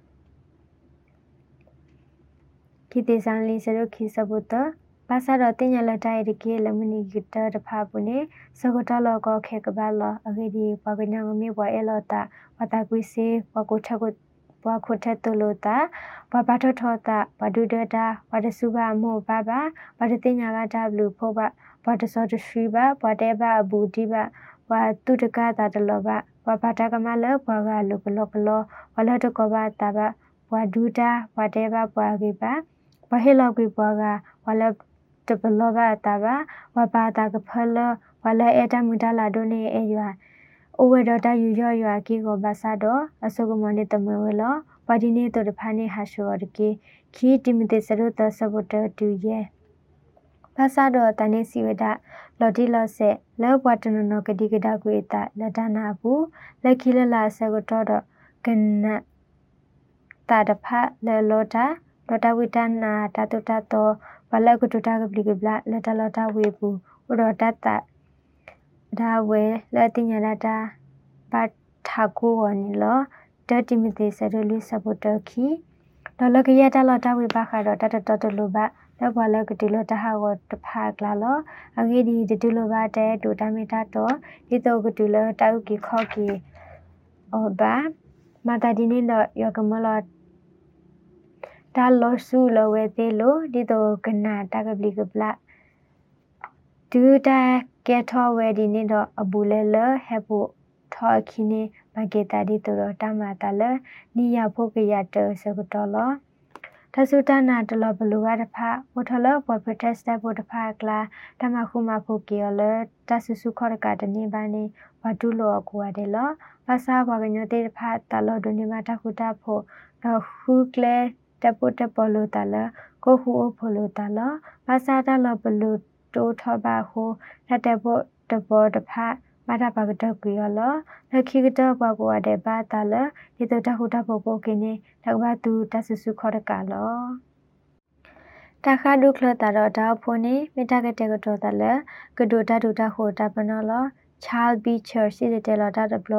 ခိတေဆန်လီစရခိစဘုတပါစာတော့တင်ရလတိုက်ရကေလမနီဂီတာတဖာပုနေစကတလောကောခေကဘာလောအခေဒီပကညာမီဘွာအဲလောတာဝတာကွီစေပကိုထကုဘွာခုထက်တလို့တာဘဘထထောတာဘဒုဒတာဘဒစုဘာမောဘဘာဘဒတင်ညာကတာဘလူဖောဘဘဒစောတရှိဘာဘတဲဘာအဘူဒီဘာဝါတုတကတာတလောဘဝဘာတကမလဘွာကလုကလောကလောဝလတကောဘာတာဘဝဒူတာဝတဲဘာဘွာကိဘာဘဟေလောက်ကိဘွာကဝလတဘလောဘာတာဘဝဘာတာကဖလဝလအေတမူတလာဒိုနေအေယွာအိုဝေဒတာယူရောရွာကီကိုဘာသာတော့အစုကမနေတမဝဲလောပါဒီနေတော့တဖာနေဟာရှိုရကေခီတိမတေစရတဆဘတတူရဲ့ဘာသာတော့တနေစီဝဒလော်ဒီလော့ဆက်လောဘဝတနနကတိကဒါကွေတာလဒနာဘူးလက်ခီလလာဆကတော့ကနတာတဖာလေလောတာလောတာဝိတနာတတုတတောဘလကတုတာကပလီကဘလတလတာဝေဘူးဥရတတဒါဝဲလက်တင်ရတာပတ်ထာကိုဝနီလောတတိမတိစရလူစပတခီဒေါ်လကရတလတာဝေပါခါတော့တတတလူပါလောဘလကတိလတဟာဝတဖာကလာလောအငေဒီတတူလပါတဲ့ဒူတမီတာတော့ဒီတော့ကတူလတောက်ကီခော့ကီအော်ဘာမတာဒီနေတော့ယောကမလတာလောဆူလဝဲသေးလို့ဒီတော့ကနာတကပလီကပလာဒူတာကဲထောဝဲဒီနေတော့အဘူလဲလဟဲဖို့ထောခီနေဘဂေတာဒီတော့တမတာလနီယဖို့ကရတစကတော့လောทสุตานาตลอบลูวาตะพะวทลบปรเทสตบตะพะกลาตมะคุมาฟุกิยลตสุสุขอรกะตนิบานีวะดุโลกวะเดลภาษาบะกญเตตะพะตลอดุนิมาตะคุตะโพดอฮูเคลตะปุตะปอโลตะลကိုဟူအဖိုလိုတာလဘာသာတလဘလူတိုထဘာဟိုတတဘတဘောတဖမတာပါကတကွေရလလခိကတဘကွာတဲ့ဘာတလဒီတတဟူတဘပိုကိနေတကဘာတူတဆစုခေါ်တကလောတခါဒုခလတာတော့ဒါဖိုနေမေတ္တာကတဲ့ကတော့တလကဒိုတဒုတဟိုတပနောလ Child Beacher စီတဲ့လတာတဘလတ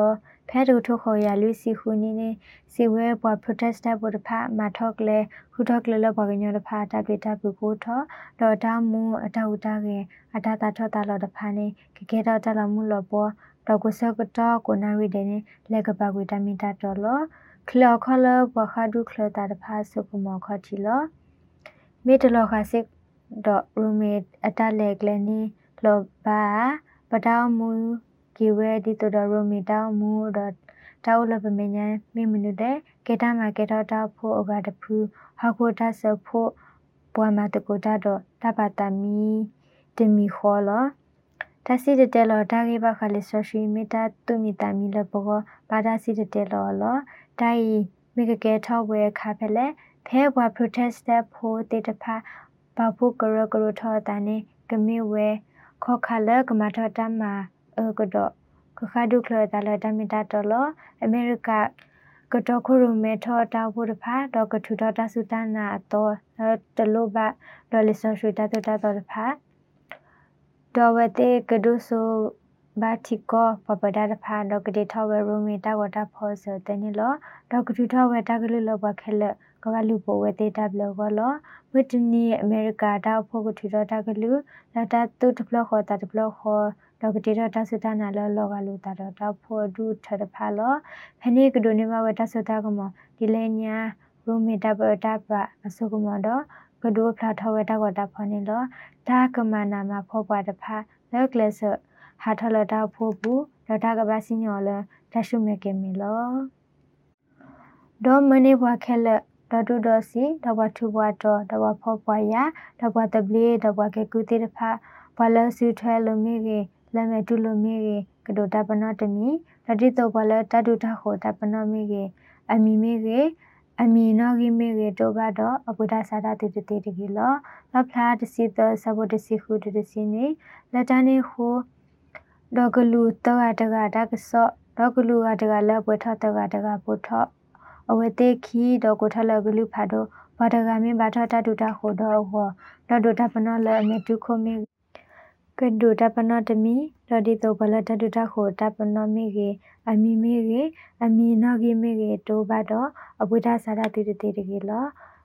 ဖဲတူထုခေါ်ရလူစီခုနီနေစီဝဲပွား protester ဘုဒဖာမာထော့ကလေခုထော့ကလေလဘကညောတဖာတပ်ပိတပ်ပူကိုထောဒေါ်တာမူအတောက်တာကအတာတာထော့တာလော်တဖာနေကေတော့တလမှုလောပေါ်ဒေါ်ကိုဆကတော့ကိုနာရီတဲ့နေလက်ကပကွေတမီတာတော်လောခလောခလဘခဒုခလတာတဖာစုကမောခတီလောမေတလောခစစ်ဒေါ်ရူမီအတလက်ကလနီလောဘာပတောင်းမူကီဝဲဒီတော်ရူမီတောင်းမူဒေါ်တောက်လပမညာမိမနုတဲ့ကေတာမာကေတော့တောက်ဖို့အကတဖူဟခုတဆဖို့ပွားမတကိုတာတော့တပတမီတမီခေါ်လောတစီတဲ့လောတာကေဘခလဆရှိမီတာတူမီတာမီလဘောဘာဒါစီတဲ့လောလောတိုင်မိကကဲထောက်ဝဲခါဖဲလေဖဲဘွား protester ဖို့တေတဖာဘာဖို့ကရကရထောတာနေကမေဝဲခေါခလကမထတမကတော့ခခဒုခလတာလတမီတာတော်လောအမေရိကကတော့ခုရမေထောတာဖို့တဖာတော့ကထူတော်တဆုတနာတော့တလို့ဘဒေါ်လီဆရှိတာတော်တဖာတော်ဝတေကဒုဆိုဘာတီကောပပဒါတဖာတော့ကတိထောဝဲရူမီတာဝတာဖောစတဲ့နီလောတော့ကထူထောဝဲတာကလေးလောဘခဲလကဝလူပိုဝဲတေတာဘလောကလောဝစ်တနီအမေရိကတာဖို့ကထူတော်တာကလူလာတာတုတ်ဘလောခေါ်တာဘလောခေါ်တော့ကတိတော့တဆတာနာလောကလူတာတော့ဖို့ဒုထတဖာလောဖနေကဒိုနေမဝတဆတာကမဒီလေညာရူမီတာပတာပအစုကမတော့ကဒိုဖလာထဝဲတာကတာဖနေလောဒါကမနာမဖောပွားတဖာလောကလဆဟာထလတာဖို့ဘူးတော့တာကဘာစညောလတရှုမေကေမီလောဒေါ်မနေဘွားခဲလဒေါ်တူဒေါ်စီဒေါ်ဘွားထူဘွားတော်ဒေါ်ဘွားဖောပွားရဒေါ်ဘွားတပလီဒေါ်ဘွားကေကူတေတဖာဘွာလစီထွဲလိုမီကေလမဲတူလိုမီကေကဒိုတာပနောတမီတတိတော့ဘွာလတတူထခိုတာပနောမီကေအမီမီကေအမီနောဂီမီကေတောဘတော့အပုဒ္ဒစာတာတေတေတကီလောလဖလာတစီတဆဘတစီခုတစီနေလက်တန်းနေခိုဒေါ်ကလူတော့တကတာကဆော့ဒေါ်ကလူကတကလက်ပွေထတကတကပုထအဝတေခီဒေါ်ကိုထလကလူဖာတော့ဘာတကမင်းဘာထတတူတာခိုတော့ဟောဒေါ်ဒူတာပနောလဲအမေတုခိုမီကဒူတာပနောတမီဒေါ်ဒီတော့ဘလတတူတာခိုတာပနောမီကေအမီမီကေအမီနောဂီမီကေတောဘတော့အပုဒ္ဒစာရတေတေတကီလော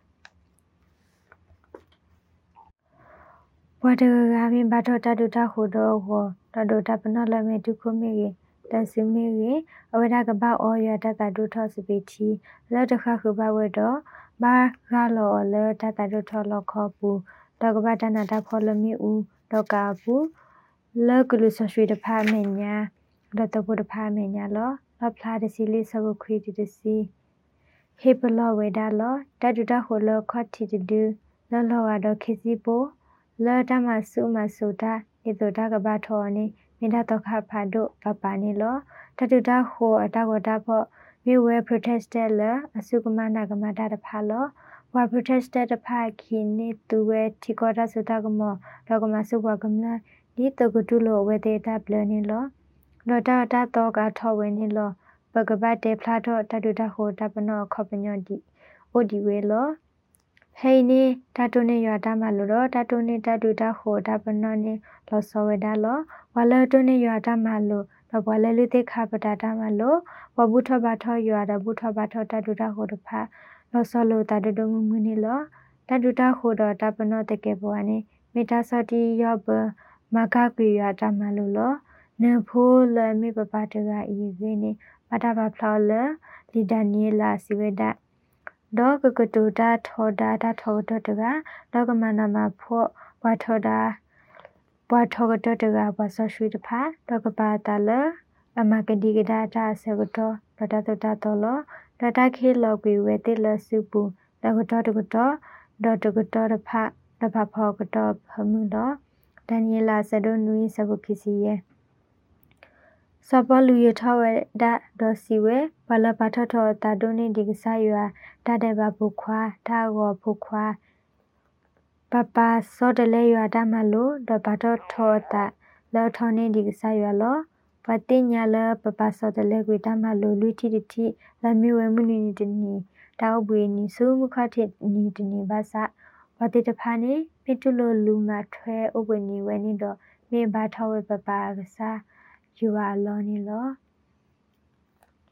ဘာတကမင်းဘာထတတူတာခိုတော့ဟောဒေါ်ဒူတာပနောလဲမေတုခိုမီကေတဆီမီကေအဝဒကဘာအောရတတဒုထောစပီတီလောတခခုဘဝတော့ဘာဂါလောလောတတဒုထောလောခောပူဒေါကဘာတနာတာဖော်လမီဦးဒေါကာပူလောကလူဆရှိတဖာမညာဒေါတပုတဖာမညာလောလဖလာတစီလေးဆဘခွေတစီဟေပလောဝေဒါလောတတုတဟိုလောခော့တီတူလောလောဝါတော့ခေစီပိုလောတမဆုမဆိုတာဧတုတကဘာထောနေမိဒတော့ခဖာဒုပပနေလောတတုတဟိုအတကောတာဖော့မြေဝဲ protester လအစုကမနာကမတာတဖာလောဝါ protester တဖာခီနေသူဝဲတီကောတာဆိုတာကမောတော့ကမစုဘကမလာဒီတကတူလောဝဲတေတာပလနေလောဒေါ်တာတာတော့ကထောဝဲနေလောပကပတ်တေဖလာတော့တတုတဟိုတပနောခောပညောဒီအိုဒီဝဲလောဟိနေတတုနေရတာမလို့တော့တတုနေတတုတဟိုတပနောနေလောစောဝဲတာလောဝါလတုနေရတာမလို့တော့ဘလဲလူတေခါပတာတာမလို့ဝဘုထဘထောရတာဘုထဘထောတတုတဟိုတဖာလောစောလို့တတုတငုံနေလောတတုတဟိုတော့တပနောတကေဘဝနေမေတာစောတီရောဘမကကွေရတာမလို့လောနဖိုးလမေပပတကအီဝေနေပတာဘဖလောလလီဒန်နီလာစီဝေဒဒေါကကတူတာထောတာတာထောတတကဒေါကမနာမဖော့ဝါထောတာဘွာထောကတတကဘဆရှိတဖာဒေါကပါတလအမကဒီကဒါတာဆကတော့ဒေါတာတတတော်လောဒေါတာခေလောကွေဝဲတေလစုပူဒေါကတော်တကတော့ဒေါတကတော့တဖာတဖာဖောကတော့ဖမှုတော့ဒန်နီလာဆဒိုနူီဆဘခီစီယေစပလူရထဝဲဒါဒေါ်စီဝဲဘလပါထထောတာဒိုနေဒီကဆာယွာတတဲ့ဘဖုခွာဒါကောဖုခွာပပစောတလဲရွာတမလို့ဒဘတော်ထောတာလောထောနေဒီကဆာယွာလောပတိညာလပပစောတလဲကွေတမလို့လူတီတီလမီဝဲမှုနီတနီတောက်ပွေနီစုမခထနီတနီဘာသာပတိတဖာနေပိတုလိုလူမထွဲဥပနီဝဲနေတော့မေဘာထောဝဲပပကစားယူဝါလောနေလော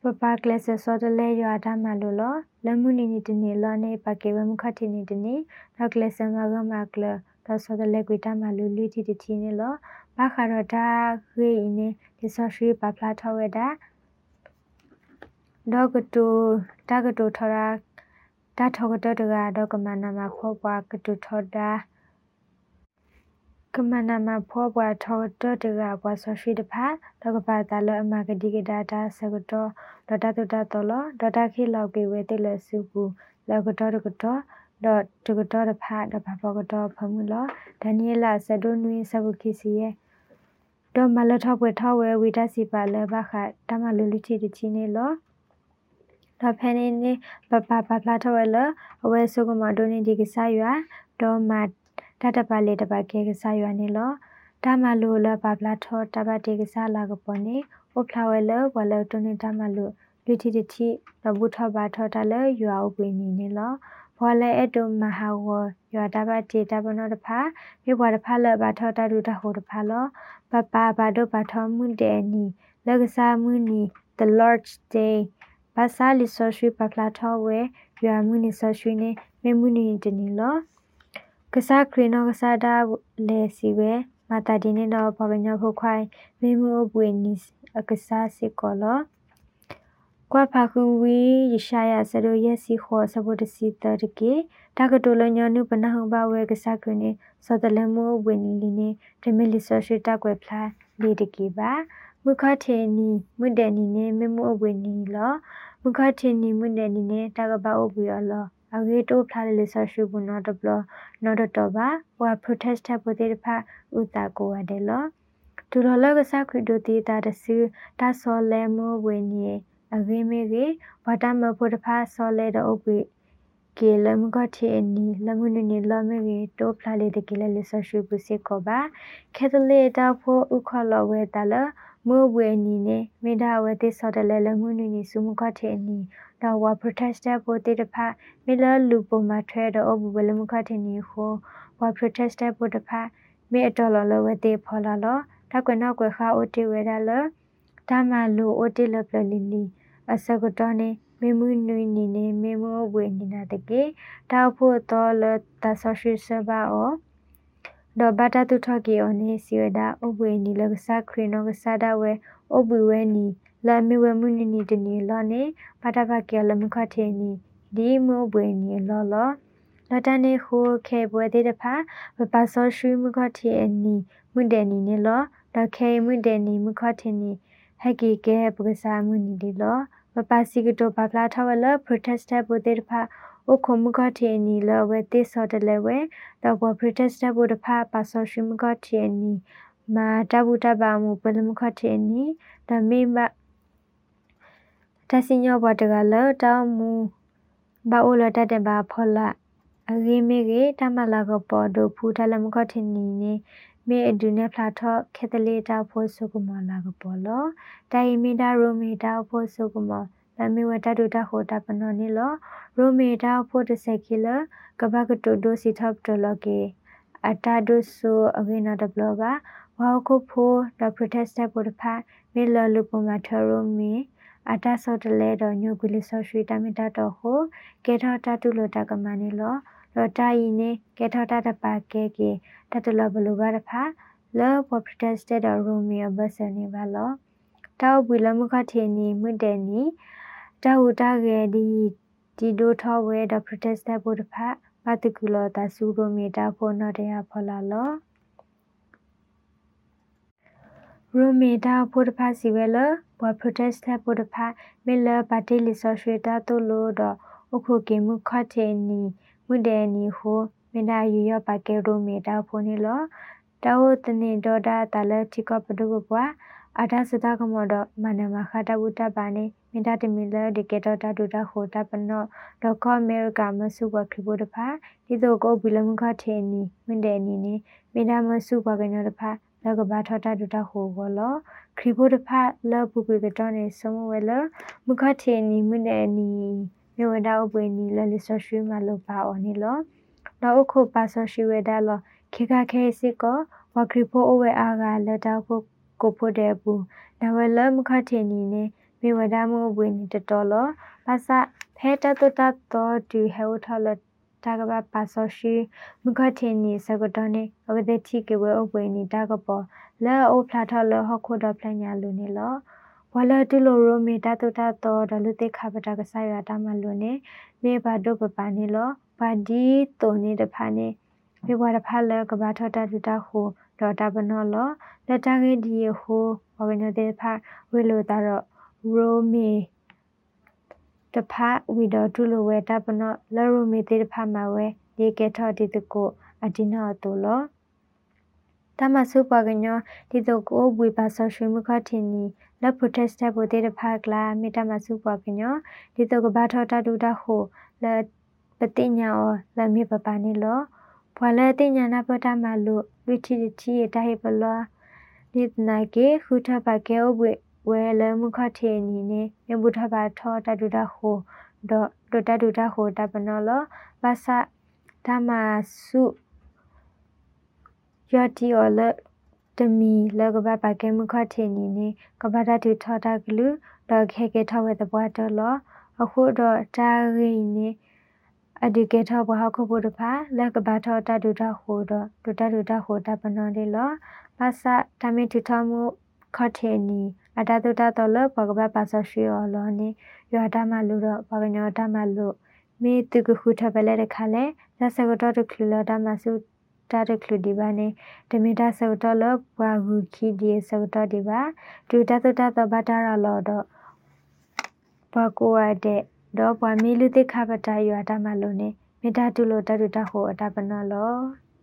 ပပကလစစောတလဲရွာတာမလိုလလမှုနီနီတနေလောနေပကေဝမခတိနီတနေတော့ကလစမကမကလတော့စောတလဲကွေတာမလိုလူတီတီနေလောဘာခရတာခေနေဒီဆောရှိပပလာထဝဲတာတော့ကတူတာကတူထရာတာထောကတတကတော့ကမနာမဖောပွားကတူထောတာကမနာမဖောပွားထောတတကပွားဆောရှိတဖာတော့ကပါတာလအမကဒီကဒါတာစကတော့ဒေါ်တာတူတာတော်လဒေါ်တာခိလောက်ကေဝဲတိလစုပူလောက်ကတော့တကတော့တော့တကတော့တဖာတော့ဘာဘောကတော့ဖမှုလောဒန်နီယလာဆဒိုနွေဆဘခိစီရဲ့တော့မလထောက်ပွဲထောက်ဝဲဝီတာစီပါလဲဘာခတမလူလူချီတချီနေလောတော့ဖဲနေနေပပပပလာထောက်ဝဲလအဝဲဆုကမဒိုနေဒီကစားရွာတော့မတတပါလေတပါကေကစားရွာနေလောတမလူလပပလာထောတပါတေကစားလာကပေါ်နေဥဖလာဝဲလဝလတုန်တမလူလူတီတီလဘူထဘာထောတလဲရွာဥပင်းနေလောဘောလဲအတုမဟာဝရွာတပါတေတပနောတဖာမြေဘွားတဖာလဘာထောတဒုတဟိုတဖာလောပပဘာဒုဘာထောမှုတဲ့နီလကစားမှုနီ the Lord's Day ဘာသာလီဆိုရှိပပလာထောဝဲရွာမှုနီဆိုရှိနေမေမှုနီတနီလောကစားခရနောကစားတာလေစီဝဲမာတာဒီနေတော့ပကညဖို့ခွိုင်မေမှုအပွေနီအကစားစစ်ကောလောကွာဖာကူဝီရရှာယဆရိုယစီခောစဘုဒစီတရကေတာကတိုလညနုပနဟဘဝဲကစားခရနေစောတလမှုအပွေနီလီနေတမီလီဆိုရှိတက်ွယ်ဖလာလီတကေပါမုခထေနီမွတ်တယ်နီနေမေမှုအပွေနီလောမုခထေနီမွတ်တယ်နီနေတာကဘာအပွေလောအဂေတိုဖလာလီဆိုရှိဘူးနော်တဘလနော်တော့ပါဝါ protest ပတိတဖာဥတာကိုရတယ်လောဒူရလကစားခရဒိုတီတာတဆူတာဆောလဲမှုဝေနီအဂေမေကေဘာတမဖို့တဖာဆောလဲတော့ဥပ္ပိကေလမကတိအနီလမှုနီလမေကေတိုဖလာလေတကေလလဆရှိပုစေကောပါခဲတလေတာဖို့ဥခလောဝဲတလမှုဝေနီနေမေဒါဝဲတိဆောတလဲလမှုနီစုမကတိအနီတော့ဝါ protester ပိုတိတဖာမေလလူပုံမှာထွဲတော့အဘူဘလမကတိနီခိုဝါ protester ပိုတဖာမေအတော်လောဝဲတိဖော်လာလောတကွနောက်ကွယ်ခါအိုတီဝဲဒါလဒါမလူအိုတီလပလီလီအစကတော်နေမေမှုနွေနီနေမေမှုဝေနီနာတကေတောက်ဖို့တော်လတဆရှိစဘာအောဒေါ်ဘတာတူထော်ကီအိုနေစီဝဒါအဝေနီလကစားခရနောကစားဒဝဲအဘူဝဲနီလာမီဝဲမှုနီတနီလောနေဘာတာဘကေလမခထေနီဒီမိုးဝဲနီလောလောလတနေခိုခဲပွဲတဲ့တဖာပပဆောရှိမခထေအနီမွတ်တယ်နီနေလောလခဲမွတ်တယ်နီမခထေနီဟက်ကီကဲပကစားမှုနီဒီလောပပစီကတိုပပလာထဝလ protester ပိုတဲ့တဖာအခုမခထေနီလောဝဲတိဆောတလဲဝဲတော့ protester ပိုတဖာပဆောရှိမခထေနီမာတဘူတဘာမှုပလမခထေနီတမေမတစညောဘတကလောတောင်းမူဘာအိုလတတဲ့ဘာဖောလာအဂေမေကေတမလာကပေါ်ဒိုဖူထလမခထေနီနေမေအဒူနေဖလာထောခေတလေတာဖို့ဆုကမလာကပေါ်လောတိုင်မီတာရိုမီတာဖို့ဆုကမလမေဝတတူတာဟိုတာပနောနီလောရိုမီတာဖို့တဆက်ကီလကဘကတိုဒိုစီထပ်တလကေအတာဒုဆူအဂေနာတဘလဘာဝါခုဖိုဒပရိုတက်စတာပိုတဖာမေလလူပမာထရိုမီအတာဆောတလဲတော့ညုဂလီဆောရွှေတမီတာတော့ဟိုကေထောတာတူလိုတာကမနီလောလောတာယီနေကေထောတာတပါကေကေတတလဘလူဘာတဖာလောပရိုတက်စတာတော့ရိုမီအဘဆနေပါလောတောက်ဘီလမခထေနီမွတ်တယ်နီတောက်တာကေဒီဒိုထောဝဲဒပရိုတက်စတာပိုတဖာပါတကူလောတာဆူရိုမီတာဖို့နော်တရားဖော်လာလောရိုမီတာဖို့တဖာစီဝဲလဘွာ protester ဖို့တဖာမေလပါတီလီဆောရွှေတာတိုလိုတော့အခုကေမှုခတ်ထေနီမွတဲ့နီဟိုမေနာယူရပါကေရိုမီတာဖို့နီလောတောတနေဒေါ်ဒါတလတိကပဒုဘွာအဒါစတာကမောဒမနမခတာဝတပါနေမေတာတမီလဒီကေတောတာဒူတာဟိုတာပနောဒေါ်ကောအမေရိကမဆုဘခဖို့တဖာဒီတော့ကိုဘီလမခတ်ထေနီမတဲ့နီနေမေနာမဆုဘကညတဖာလကဘာထောတာဒူတာဟိုဘောလောခရီဘိုတဖာလပူပူကတော့နေစမဝဲလမခထေနီမနေနီမြေဝဒါအပွေနီလလီဆောရှိမလောပါအော်နီလောတော့အခုပါဆောရှိဝဲဒါလောခေခခဲစစ်ကောဝခရီဖိုအဝဲအားကလက်တော့ကိုဖို့တဲ့ဘူးနဝဲလမခထေနီနေมีวดามูบุญตตอลภาษาเพตตุตตอดูเฮวทอลตากบปัสซอชีมุขเทนีสกตอนีอเวเดทิเกเวอบุญตากปอลโอพลาทอลฮอคุดพลญาลุนีลဝါလတူလိုရိုမီတာတူတာတော်ဒလူတိခပတာကဆာရတာမလွနေမေဘာဒုပပနီလောဘာဒီတိုနေတဖာနေမေဘဝတဖာလကဘာထတာတူတာဟုဒေါ်တာပနောလောလက်တာကေဒီဟိုဝကညတဲ့ဖာဝေလိုတာတော့ရိုမီတဖာဝီတော်တူလိုဝဲတာပနောလရိုမီတဲ့ဖာမဝဲဒီကေထော်ဒီတကိုအဒီနောတူလောတမဆုပကညောဒီတကိုဝေပါဆောရွှေမခထင်းနီလပရိုတက်စတာဘိုတေတဖာကလာမေတ္တမစုပကညောဒီတော့ကဘာထောတာတူတာဟုလပတိညာောလမေပပနီလောဘွာလတိညာနာပတမလုဝိတိတိတဟိပလောဒီနာကေခုထပကေအဘွေဝဲလမခထေနီနေမြဘုထဘာထောတာတူတာဟုဒေါ်တာတူတာဟုတပနောလောဘာသာဓမ္မစုယောတိောလတမီလကဘပကေမခထေနီနေကဘာဒတူထောတာကလူဒေါ်ခေကေထောဝဲတပွားတော်လောအခုတော့တာရီနေအဒီကေထောဘဟခုဘုဒဖာလကဘာထောတာဒူတာဟိုတော့ဒူတာဒူတာဟိုတာပနောလေလောပါစာတမီတူထမှုခထေနီအတာဒူတာတော်လဘကဘပါဆရှိောလောနေယောတာမလူတော့ဘကညောတာမလူမေတုကခုထပလဲတခါလဲသစကတော့တခလူလောတာမစုတာတခလူဒီပါနေတမီတာဆောတော့လဘွာဂူခီဒီဆောတော့ဒီပါဒူတာတတဘတာရလောတော့ဘကိုအတဲ့ဒေါ်ပွားမီလူတိခပတာယောတာမလို့နေမေတ္တာတုလို့တတုတဟိုအတာပနောလော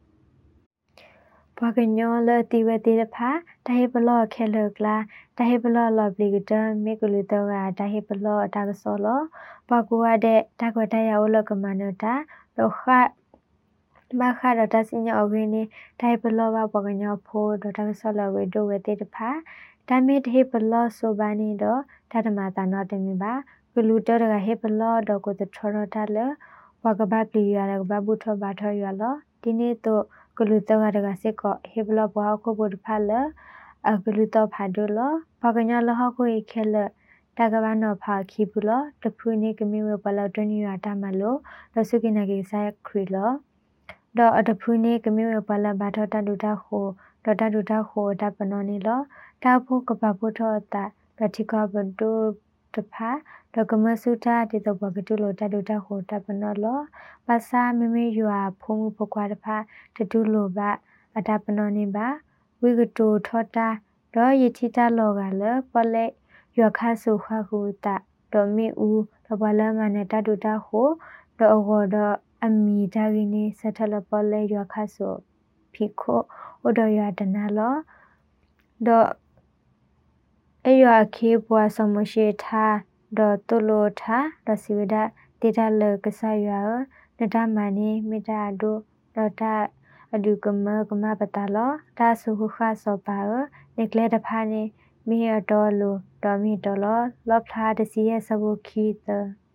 ဘွားကညောလတိဝတိတဖာတဟိပလောခဲလကလာတဟိပလောလပလီကတမေကလူတော့ကတဟိပလောအတာကစောလောဘကိုအတဲ့တကွတရဝလကမနတာလောခမခရတစညောဝင်းနေတဟိပလောဘဘွားကညောဖိုးတော့တကစောလဝေဒိုဝတိတဖာတမေတဟိပလောဆိုပါနေတော့တတမတာနောတမီပါကလူတော်ကဟေပလောတော့ကိုတထောရတာလေဝကဘပလီရကဘဘုထဘာထရလောဒီနေ့တော့ကလူတော်ကစစ်ကဟေပလောဘောခုဘုဒဖာလကလူတော်ဖာဒလောဘကညာလဟကိုခဲလတကဘာနောဖာခိဘူးလောတဖူနေကမီဝဘလောတနီရတာမလို့လဆုကိနကေဆိုင်ခရီလောတော့အတဖူနေကမီဝဘလဘာထတတူတာဟိုတော့တတူတာဟိုတပနောနေလောတာဖို့ကဘဘုထတာပတိကဘဒုတဖာဒကမဆုတာတေတော့ဘကတူလိုတတူတာဟိုတပနောလောပါစာမမေယွာဖုံမှုပကွာတဖာတတူလိုပါအတပနောနေပါဝိကတူထောတာတော့ယတိတာလောကလပလေယွာခါဆုခခုတာတော့မေဦးတော့ဘလမနဲ့တတူတာဟိုတော့အောတော့အမီဒါဂီနီစထလပလေယွာခါဆုဖိခိုဩတော့ယွာတနာလောတော့အယွာခေဘွာစမရှိထားဒေါ်တုလိုထားဒစီဝဒတေတာလကဆာယွာနတမနီမိတာဒုဒေါ်တာအဒုကမပတာလောတာဆုခခဆောပါနေကလေတဖာနေမီအတော်လိုဒေါ်မီတော်လောလောဖလာတစီရဲ့စဘုခီတ